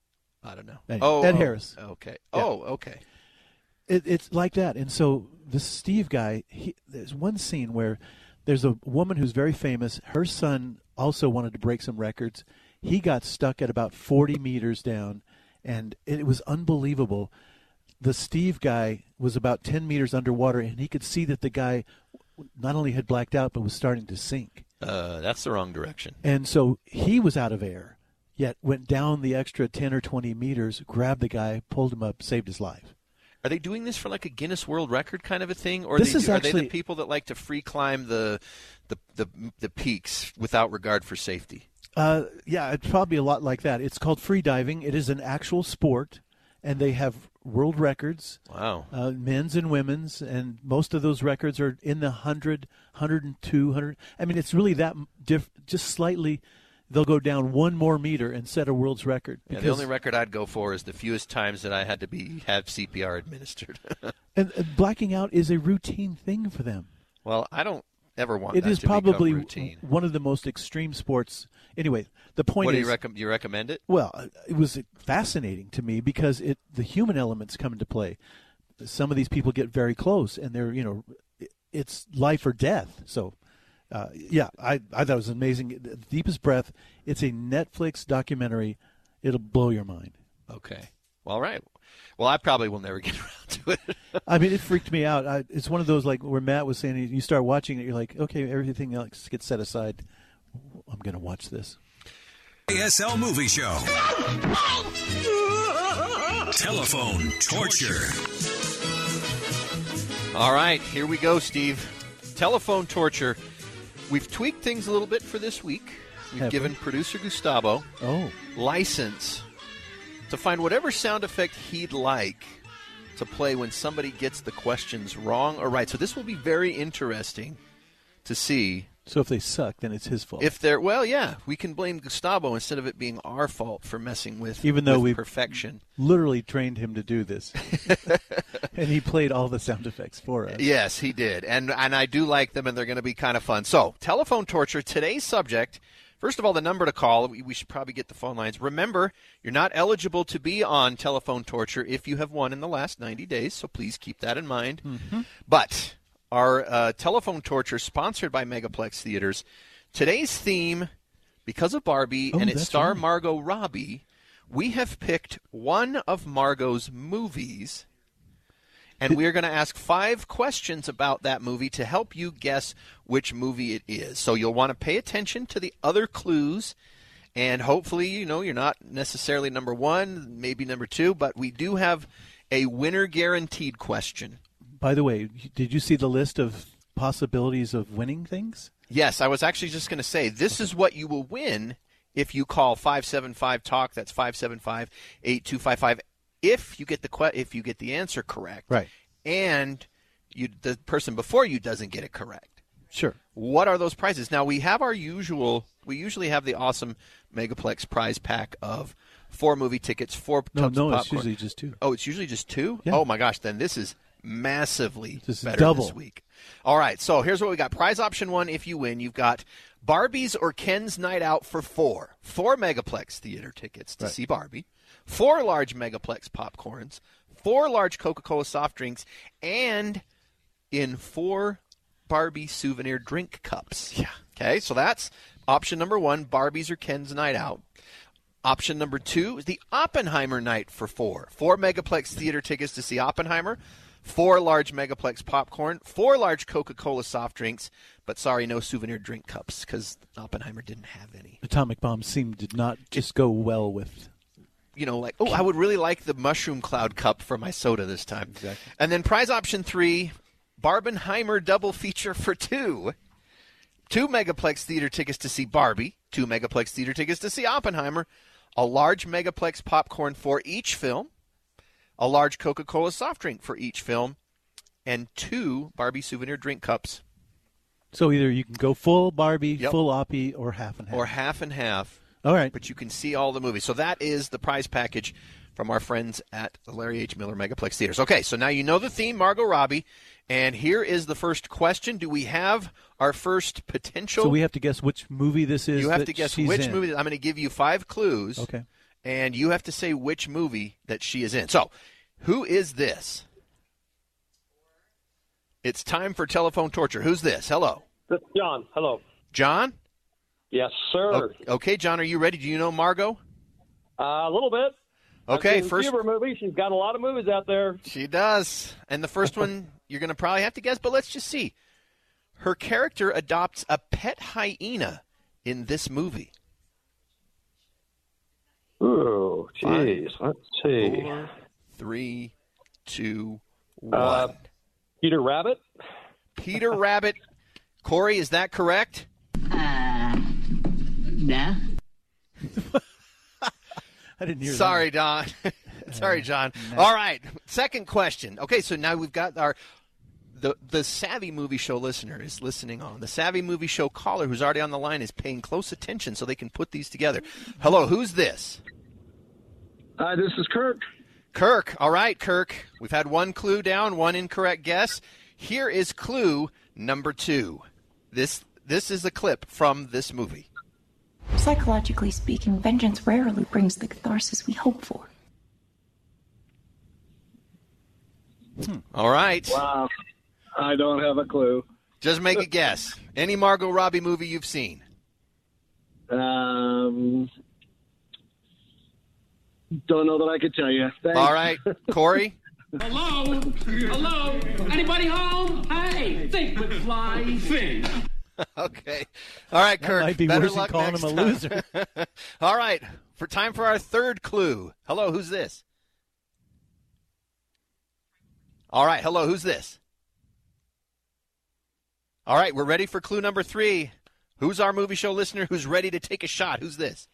I don't know. Anyway, Oh, Ed oh, Harris. Okay. Yeah. Oh, okay. It, it's like that. And so this Steve guy, he, there's one scene where there's a woman who's very famous. Her son also wanted to break some records. He got stuck at about forty meters down, and it was unbelievable. The Steve guy was about ten meters underwater, and he could see that the guy not only had blacked out, but was starting to sink. Uh, that's the wrong direction. And so he was out of air, yet went down the extra ten or twenty meters, grabbed the guy, pulled him up, saved his life. Are they doing this for like a Guinness World Record kind of a thing, or This they, is are they actually- the people that like to free climb the, the the the peaks without regard for safety? Uh, yeah, it's probably a lot like that. It's called free diving. It is an actual sport, and they have world records. Wow. Uh, men's and women's, and most of those records are in the one hundred, one hundred two, one hundred. I mean, it's really that diff- just slightly. They'll go down one more meter and set a world's record. Yeah, the only record I'd go for is the fewest times that I had to be have C P R administered. and, and blacking out is a routine thing for them. Well, I don't ever want It that is to become probably routine. one of the most extreme sports. Anyway, the point What do is, you, recommend? you recommend it? well, it was fascinating to me because it the human elements come into play. Some of these people get very close, and they're you know, it's life or death. So, uh, yeah, I I thought it was amazing. The Deepest Breath. It's a Netflix documentary. It'll blow your mind. Okay. Well, all right. Well, I probably will never get around to it. I mean, it freaked me out. I, it's one of those like where Matt was saying, you start watching it, you're like, okay, everything else gets set aside. I'm going to watch this. A S L Movie Show. Telephone torture. All right, here we go, Steve. Telephone torture. We've tweaked things a little bit for this week. We've Have given we? producer Gustavo Oh. license to find whatever sound effect he'd like to play when somebody gets the questions wrong or right. So this will be very interesting to see. So if they suck, then it's his fault. If they're, well, yeah, we can blame Gustavo instead of it being our fault for messing with, Even though with we perfection. literally trained him to do this. And he played all the sound effects for us. Yes, he did. And and I do like them, and they're going to be kind of fun. So, telephone torture, today's subject. First of all, the number to call. We, we should probably get the phone lines. Remember, you're not eligible to be on telephone torture if you have won in the last ninety days, so please keep that in mind. Mm-hmm. But our uh, telephone torture, sponsored by Megaplex Theaters. Today's theme, because of Barbie Oh, and its that's star right. Margot Robbie, we have picked one of Margot's movies, and we are going to ask five questions about that movie to help you guess which movie it is. So you'll want to pay attention to the other clues, and hopefully, you know, you're not necessarily number one, maybe number two, but we do have a winner guaranteed question. By the way, did you see the list of possibilities of winning things? Yes, I was actually just going to say, this is what you will win if you call five seven five talk. That's five seven five, eight two five five. If you get the que- if you get the answer correct. Right. And you the person before you doesn't get it correct. Sure. What are those prizes? Now, we have our usual, we usually have the awesome Megaplex prize pack of four movie tickets, four No, tubs no, of it's popcorn. usually just two. Oh, it's usually just two? Yeah. Oh, my gosh, then this is massively This is better double. this week. All right, so here's what we got. Prize option one, if you win, you've got Barbie's or Ken's Night Out for four. Four Megaplex theater tickets to Right. see Barbie. Four large Megaplex popcorns. Four large Coca-Cola soft drinks. And in four Barbie souvenir drink cups. Yeah. Okay, so that's option number one, Barbie's or Ken's Night Out. Option number two is the Oppenheimer night for four. Four Megaplex theater tickets to see Oppenheimer. Four large Megaplex popcorn. Four large Coca-Cola soft drinks. But sorry, no souvenir drink cups because Oppenheimer didn't have any. Atomic Bomb seemed did not just go well with. You know, like, oh, I would really like the Mushroom Cloud cup for my soda this time. Exactly. And then prize option three, Barbenheimer double feature for two. Two Megaplex theater tickets to see Barbie. Two Megaplex theater tickets to see Oppenheimer. A large Megaplex popcorn for each film. A large Coca-Cola soft drink for each film. And two Barbie souvenir drink cups. So either you can go full Barbie, Yep. full Oppie, or half and half. Or half and half. All right. But you can see all the movies. So that is the prize package from our friends at the Larry H. Miller Megaplex Theaters. Okay, so now you know the theme, Margot Robbie. And here is the first question. Do we have our first potential? So we have to guess which movie this is. You have that to guess she's which in. movie. I'm going to give you five clues. Okay. And you have to say which movie that she is in. So, who is this? It's time for telephone torture. Who's this? Hello. This is John. Hello. John? Yes, sir. O- Okay, John, are you ready? Do you know Margot? Uh, a little bit. Okay, I've seen first. a few of her movies. She's got a lot of movies out there. She does. And the first one you're going to probably have to guess, but let's just see. Her character adopts a pet hyena in this movie. Ooh, jeez. Let's see. Four, three, two, one. Uh, Peter Rabbit. Peter Rabbit. Corey, is that correct? Uh, nah. I didn't hear Sorry, that. Don. Sorry, John. no. All right. Second question. Okay, so now we've got our the the Savvy Movie Show listener is listening on. The Savvy Movie Show caller who's already on the line is paying close attention so they can put these together. Hello, who's this? Hi, this is Kirk. Kirk. All right, Kirk. We've had one clue down, one incorrect guess. Here is clue number two. This this is a clip from this movie. Psychologically speaking, vengeance rarely brings the catharsis we hope for. Hmm. All right. Wow. I don't have a clue. Just make a guess. Any Margot Robbie movie you've seen? Um, don't know that I could tell you. Thanks. All right. Corey? Hello? Hello? Anybody home? Hey, think with fly, think. Okay. All right, That Kirk. might be better worse than luck calling next him a time. loser. All right. For time for our third clue. Hello, who's this? All right. Hello, who's this? All right, we're ready for clue number three. Who's our movie show listener who's ready to take a shot? Who's this?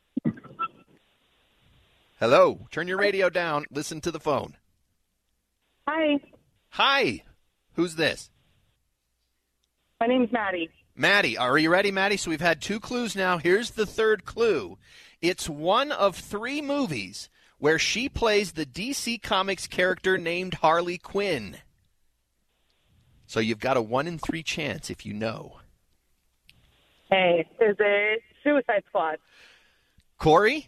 Hello. Turn your radio down. Listen to the phone. Hi. Hi. Who's this? My name's Maddie. Maddie. Are you ready, Maddie? So we've had two clues now. Here's the third clue. It's one of three movies where she plays the D C Comics character named Harley Quinn. So you've got a one in three chance if you know. Hey, is it Suicide Squad? Corey?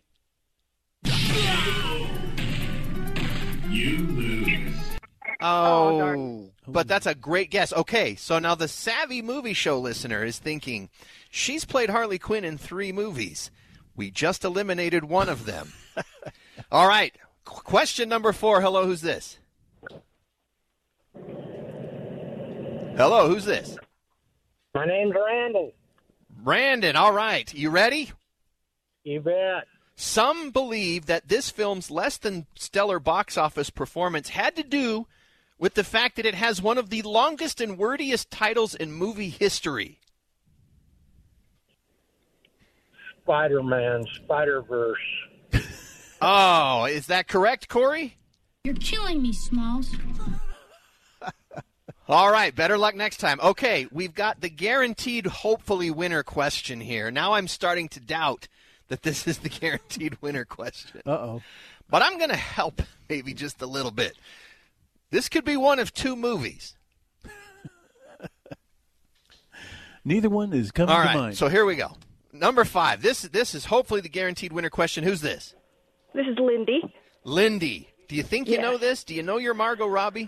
You lose. Oh, darn. But that's a great guess. Okay, so now the savvy movie show listener is thinking, she's played Harley Quinn in three movies. We just eliminated one of them. All right, Qu- question number four. Hello, who's this? Hello, who's this? My name's Randall. Brandon, all right. You ready? You bet. Some believe that this film's less than stellar box office performance had to do with the fact that it has one of the longest and wordiest titles in movie history. Spider-Man, Spider-Verse. Oh, is that correct, Corey? You're killing me, Smalls. All right, better luck next time. Okay, we've got the guaranteed, hopefully, winner question here. Now I'm starting to doubt that this is the guaranteed winner question. Uh-oh. But I'm going to help maybe just a little bit. This could be one of two movies. Neither one is coming All to right, mind. so here we go. Number five. This, this is hopefully the guaranteed winner question. Who's this? This is Lindy. Lindy. Do you think you Yes. know this? Do you know your Margot Robbie?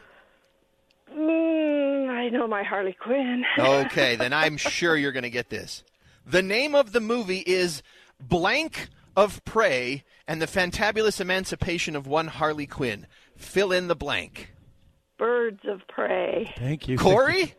Mm, I know my Harley Quinn. Okay, then I'm sure you're going to get this. The name of the movie is Blank of Prey and the Fantabulous Emancipation of One Harley Quinn. Fill in the blank. Birds of Prey. Thank you. Corey?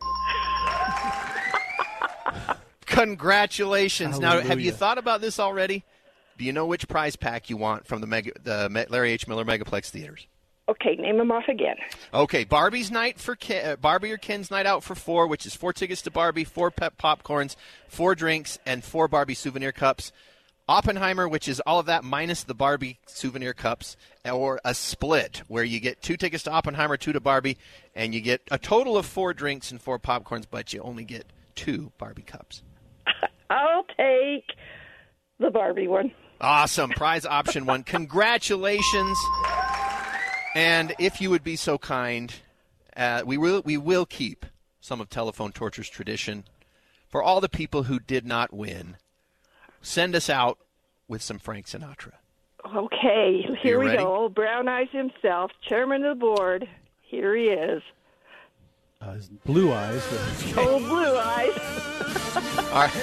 Congratulations. Now, have you Hallelujah. thought about this already? Do you know which prize pack you want from the, Mega, the Me- Larry H. Miller Megaplex Theaters? Okay, name them off again. Okay, Barbie's night for Ken, uh, Barbie or Ken's night out for four, which is four tickets to Barbie, four pep popcorns, four drinks, and four Barbie souvenir cups. Oppenheimer, which is all of that minus the Barbie souvenir cups, or a split where you get two tickets to Oppenheimer, two to Barbie, and you get a total of four drinks and four popcorns, but you only get two Barbie cups. I'll take the Barbie one. Awesome. Prize option one. Congratulations. And if you would be so kind, uh, we will we will keep some of Telephone Torture's tradition for all the people who did not win. Send us out with some Frank Sinatra. Okay, here You we ready? go. Old Brown Eyes himself, chairman of the board. Here he is. Uh, his blue eyes. Old Blue Eyes. All right.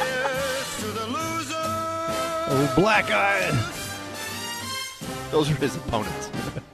Oh, black eye. Those are his opponents.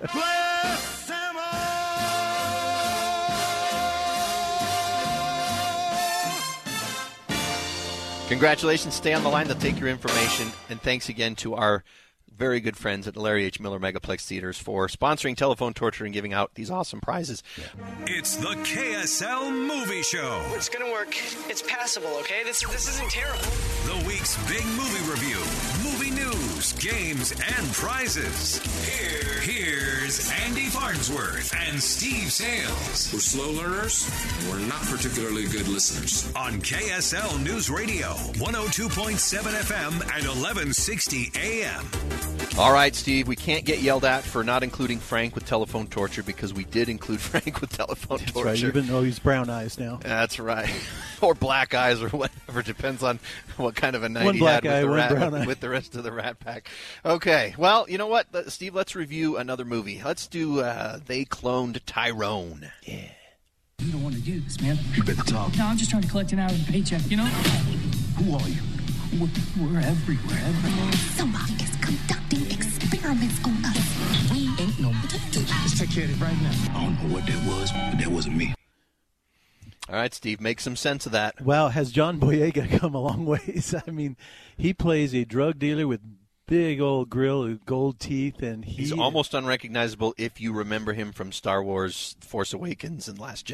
Congratulations. Stay on the line. They'll take your information. And thanks again to our very good friends at the Larry H. Miller Megaplex Theaters for sponsoring Telephone Torture and giving out these awesome prizes. Yeah. It's the K S L Movie Show. It's gonna work. It's passable, okay? This this isn't terrible. The week's big movie review, movie news, games, and prizes. Here, here's Andy Farnsworth and Steve Sales. We're slow learners. We're not particularly good listeners. On K S L News Radio, one oh two point seven F M and eleven sixty A M. All right, Steve, we can't get yelled at for not including Frank with Telephone Torture because we did include Frank with Telephone That's Torture. right, even though he's brown eyes now. That's right. Or black eyes or whatever. Depends on what kind of a night One he black had eye, with, the one rat, brown eye. with the rest of the Rat Pack. Okay. Well, you know what, Let- Steve? Let's review another movie. Let's do uh, They Cloned Tyrone. Yeah. You don't want to do this, man. You better talk. No, I'm just trying to collect an hourly paycheck, you know? Who are you? We're, we're everywhere. Somebody is conducting experiments on us. We ain't no detectives. Let's take care of it right now. I don't know what that was, but that wasn't me. All right, Steve, make some sense of that. Wow, has John Boyega come a long ways? I mean, he plays a drug dealer with big old grill, with gold teeth, and he, He's almost unrecognizable if you remember him from Star Wars Force Awakens and Last Jedi.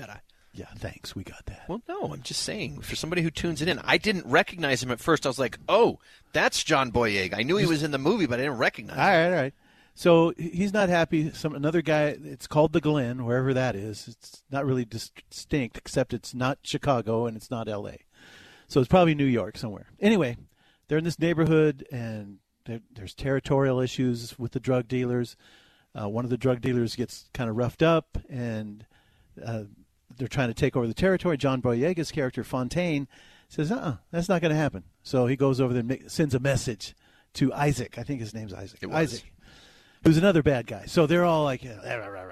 Yeah, thanks. We got that. Well, no, I'm just saying, for somebody who tunes it in, I didn't recognize him at first. I was like, oh, that's John Boyega. I knew he was in the movie, but I didn't recognize him. All right, all right. So he's not happy. Some another guy, it's called the Glen, wherever that is. It's not really distinct, except it's not Chicago and it's not L A. So it's probably New York somewhere. Anyway, they're in this neighborhood, and there's territorial issues with the drug dealers. Uh, one of the drug dealers gets kind of roughed up, and uh, they're trying to take over the territory. John Boyega's character, Fontaine, says, uh-uh, that's not going to happen. So he goes over there and make, sends a message to Isaac. I think his name's Isaac. It was. Isaac. Who's another bad guy. So they're all like, rah, rah, rah, rah.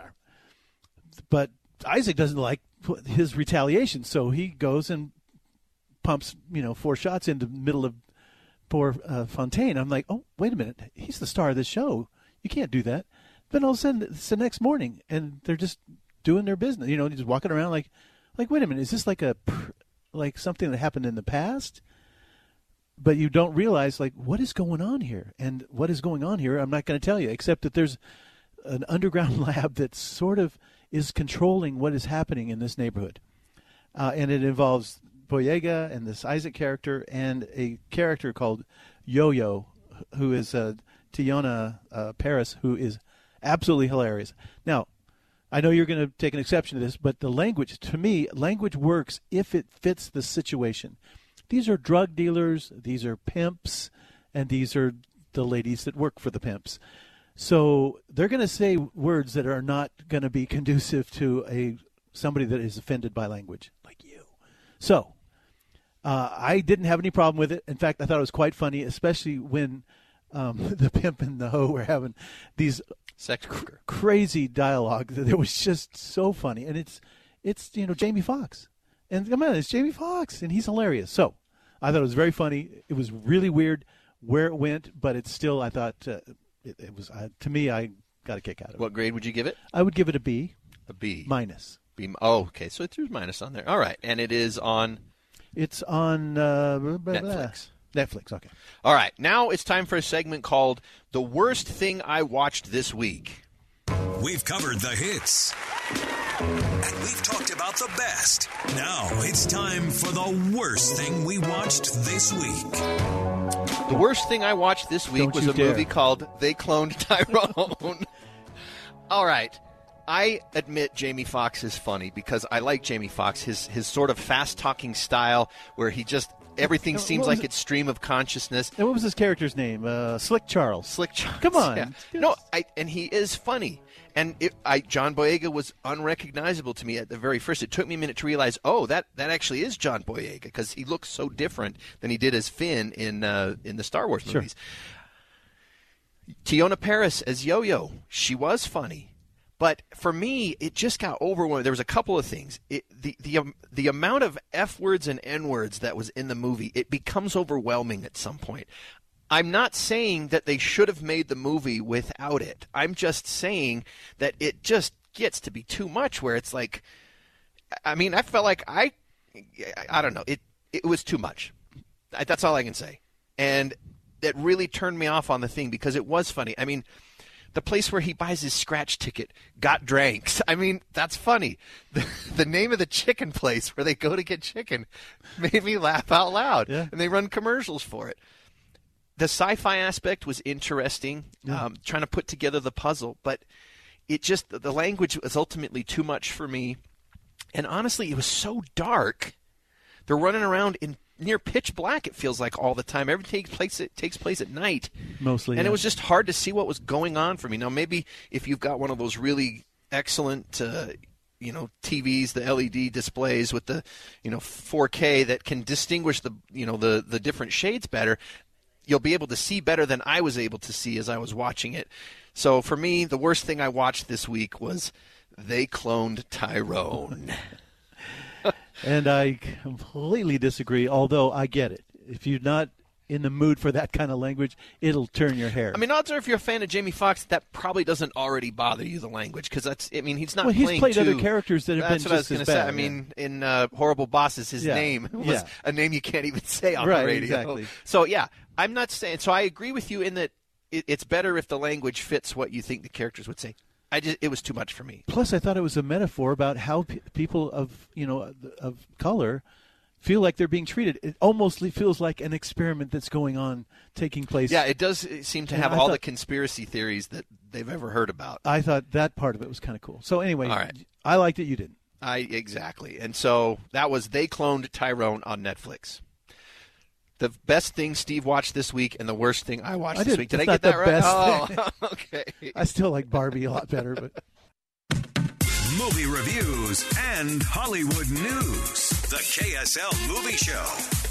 But Isaac doesn't like his retaliation, so he goes and pumps, you know, four shots into the middle of poor uh, Fontaine. I'm like, oh, wait a minute. He's the star of this show. You can't do that. But all of a sudden, it's the next morning, and they're just doing their business. You know, just walking around like, like, wait a minute. Is this like a, like something that happened in the past? But you don't realize, like, what is going on here? And what is going on here, I'm not going to tell you, except that there's an underground lab that sort of is controlling what is happening in this neighborhood. Uh, and it involves Boyega and this Isaac character and a character called Yo-Yo, who is uh, Teyonah uh, Parris, who is absolutely hilarious. Now, I know you're going to take an exception to this, but the language, to me, language works if it fits the situation. These are drug dealers, these are pimps, and these are the ladies that work for the pimps. So they're going to say words that are not going to be conducive to a somebody that is offended by language, like you. So uh, I didn't have any problem with it. In fact, I thought it was quite funny, especially when um, the pimp and the hoe were having these sex cr- crazy dialogue. That it was just so funny, and it's it's you know Jamie Foxx. And come on, it's Jamie Foxx, and he's hilarious. So I thought it was very funny. It was really weird where it went, but it's still, I thought, uh, it, it was, uh, to me, I got a kick out of it. What grade would you give it? I would give it a B. A B. Minus. B. Oh, okay. So there's minus on there. All right. And it is on? It's on uh, Netflix. Netflix, okay. All right. Now it's time for a segment called The Worst Thing I Watched This Week. We've covered the hits, and we've talked about the best. Now it's time for the worst thing we watched this week. The worst thing I watched this week Don't was you a dare. movie called They Cloned Tyrone. All right. I admit Jamie Foxx is funny because I like Jamie Foxx, his his sort of fast-talking style where he just everything What seems was like it? it's stream of consciousness. And what was his character's name? Uh, Slick Charles. Slick Charles. Come on. Yeah. No, I, and he is funny. And it, I, John Boyega was unrecognizable to me at the very first. It took me a minute to realize, oh, that, that actually is John Boyega because he looks so different than he did as Finn in uh, in the Star Wars movies. Sure. Teyonah Parris as Yo-Yo, she was funny. But for me, it just got overwhelming. There was a couple of things. It, the the um, the amount of F words and N words that was in the movie, it becomes overwhelming at some point. I'm not saying that they should have made the movie without it. I'm just saying that it just gets to be too much where it's like, I mean, I felt like I, I don't know, it, it was too much. I, that's all I can say. And it really turned me off on the thing because it was funny. I mean, the place where he buys his scratch ticket, Got Dranks. I mean, that's funny. The, the name of the chicken place where they go to get chicken made me laugh out loud. Yeah. And they run commercials for it. The sci-fi aspect was interesting, Yeah. um, trying to put together the puzzle, but it just, the language was ultimately too much for me. And honestly, it was so dark. They're running around in near pitch black, it feels like, all the time. Everything takes place, it takes place at night. Mostly, And yeah. it was just hard to see what was going on for me. Now, maybe if you've got one of those really excellent, uh, you know, T Vs, the L E D displays with the, you know, four K that can distinguish the, you know, the, the different shades better, you'll be able to see better than I was able to see as I was watching it. So for me, the worst thing I watched this week was They Cloned Tyrone. And I completely disagree, although I get it. If you're not in the mood for that kind of language, it'll turn your hair. I mean, odds are if you're a fan of Jamie Foxx, that probably doesn't already bother you, the language, because that's, I mean, he's not well, he's playing played too, other characters that have that's been what just I was as gonna bad. say. I mean, in uh, Horrible Bosses, his Yeah. name was Yeah. a name you can't even say on Right, the radio. exactly. So, yeah, I'm not saying, so I agree with you in that it, it's better if the language fits what you think the characters would say. I just, it was too much for me. Plus, I thought it was a metaphor about how pe- people of you know of color feel like they're being treated. It almost feels like an experiment that's going on, taking place. Yeah, it does seem to And have I all thought- the conspiracy theories that they've ever heard about. I thought that part of it was kind of cool. So anyway, All right. I liked it. You didn't. I exactly. And so that was They Cloned Tyrone on Netflix. The best thing Steve watched this week and the worst thing I watched I this did. week. Did It's I not get that the right? best Oh, okay. I still like Barbie a lot better, but Movie reviews and Hollywood news. The K S L Movie Show.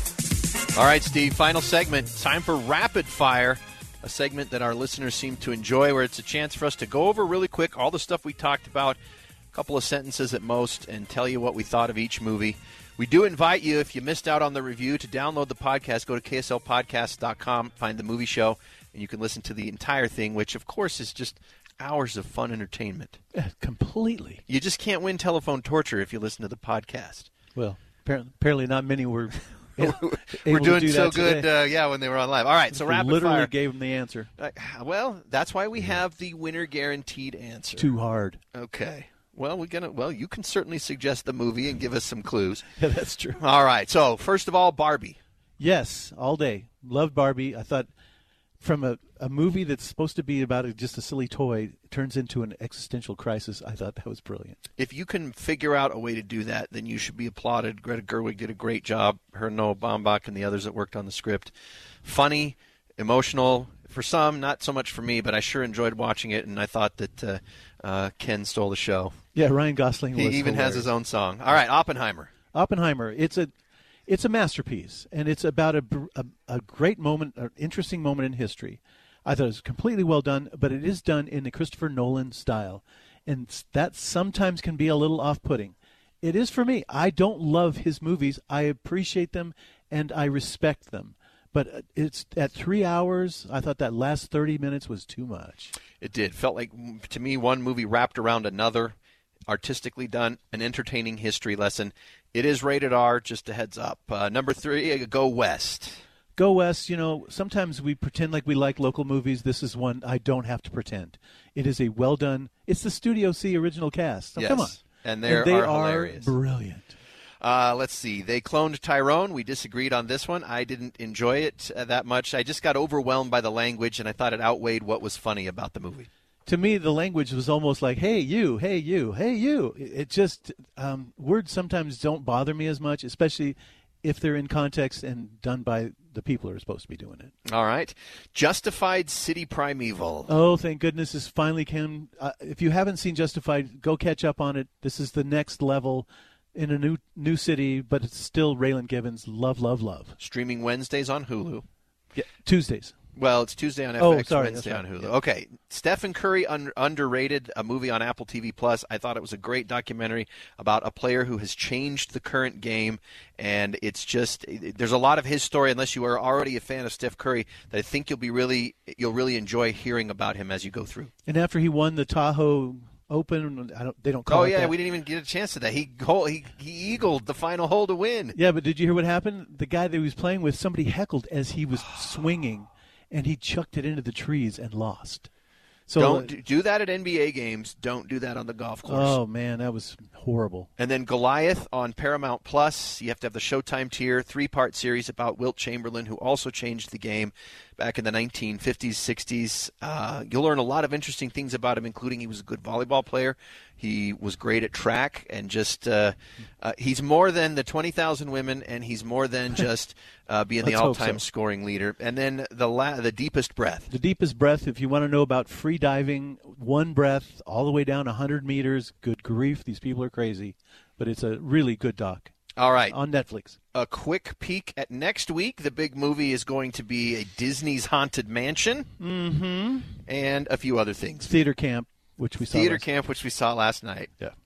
All right, Steve, final segment. Time for Rapid Fire, a segment that our listeners seem to enjoy, where it's a chance for us to go over really quick all the stuff we talked about, a couple of sentences at most, and tell you what we thought of each movie. We do invite you, if you missed out on the review, to download the podcast. Go to K S L podcast dot com, find the movie show, and you can listen to the entire thing, which, of course, is just hours of fun entertainment. Yeah, completely. You just can't win telephone torture if you listen to the podcast. Well, apparently, apparently not many were. We're able to doing do so that good, today. uh, yeah, when they were on live. All right, so We rapid literally fire. gave them the answer. Uh, well, that's why we have the winner guaranteed answer. Too hard. Okay. Well, we're gonna. Well, you can certainly suggest the movie and give us some clues. Yeah, that's true. All right. So first of all, Barbie. Yes, all day. Loved Barbie. I thought from a, a movie that's supposed to be about a, just a silly toy turns into an existential crisis. I thought that was brilliant. If you can figure out a way to do that, then you should be applauded. Greta Gerwig did a great job. Her, Noah Baumbach, and the others that worked on the script. Funny, emotional. For some, not so much for me, but I sure enjoyed watching it, and I thought that uh, uh, Ken stole the show. Yeah, Ryan Gosling He was even hilarious. has his own song. All right, Oppenheimer. Oppenheimer. It's a it's a masterpiece, and it's about a, br- a, a great moment, an interesting moment in history. I thought it was completely well done, but it is done in the Christopher Nolan style, and s- that sometimes can be a little off-putting. It is for me. I don't love his movies. I appreciate them, and I respect them. But uh, it's at three hours, I thought that last thirty minutes was too much. It did. Felt like, to me, one movie wrapped around another, artistically done, an entertaining history lesson. It is rated R, just a heads up. Uh, number three, Go West. Go West, you know, sometimes we pretend like we like local movies. This is one I don't have to pretend. It is a well done, it's the Studio C original cast. So Yes. come on. And they are they hilarious. brilliant. Uh, let's see. They cloned Tyrone. We disagreed on this one. I didn't enjoy it uh, that much. I just got overwhelmed by the language, and I thought it outweighed what was funny about the movie. To me, the language was almost like, hey, you, hey, you, hey, you. It it just, um, words sometimes don't bother me as much, especially if they're in context and done by the people who are supposed to be doing it. All right. Justified City Primeval. Oh, thank goodness this finally came. Uh, if you haven't seen Justified, go catch up on it. This is the next level in a new new city, but it's still Raylan Givens. Love, love, love. Streaming Wednesdays on Hulu. Yeah, Tuesdays. Well, it's Tuesday on F X, Oh, sorry, Wednesday that's on right. Hulu. Yeah. Okay. Stephen Curry, un- underrated, a movie on Apple T V Plus. I thought it was a great documentary about a player who has changed the current game, and it's just there's a lot of his story. Unless you are already a fan of Steph Curry, that I think you'll be really you'll really enjoy hearing about him as you go through. And after he won the Tahoe Open, I don't, they don't call Oh it yeah, that. we didn't even get a chance to that. He hole, he he eagled the final hole to win. Yeah, but did you hear what happened? The guy that he was playing with, somebody heckled as he was swinging, and he chucked it into the trees and lost. So Don't uh, do- do that at N B A games. Don't do that on the golf course. Oh man, that was horrible. And then Goliath on Paramount Plus. You have to have the Showtime tier, three-part series about Wilt Chamberlain, who also changed the game back in the nineteen fifties, sixties. Uh, you'll learn a lot of interesting things about him, including he was a good volleyball player. He was great at track, and just uh, uh, he's more than the twenty thousand women, and he's more than just uh, being the Let's hope all-time so. scoring leader. And then the la- the deepest breath. The deepest breath, if you want to know about free diving, one breath all the way down one hundred meters. Good grief, these people are crazy. But it's a really good doc. All right. On Netflix. A quick peek at next week. The big movie is going to be a Disney's Haunted Mansion. Mm-hmm. And a few other things. Theater Camp, which we saw Theater last- Camp, which we saw last night. Yeah.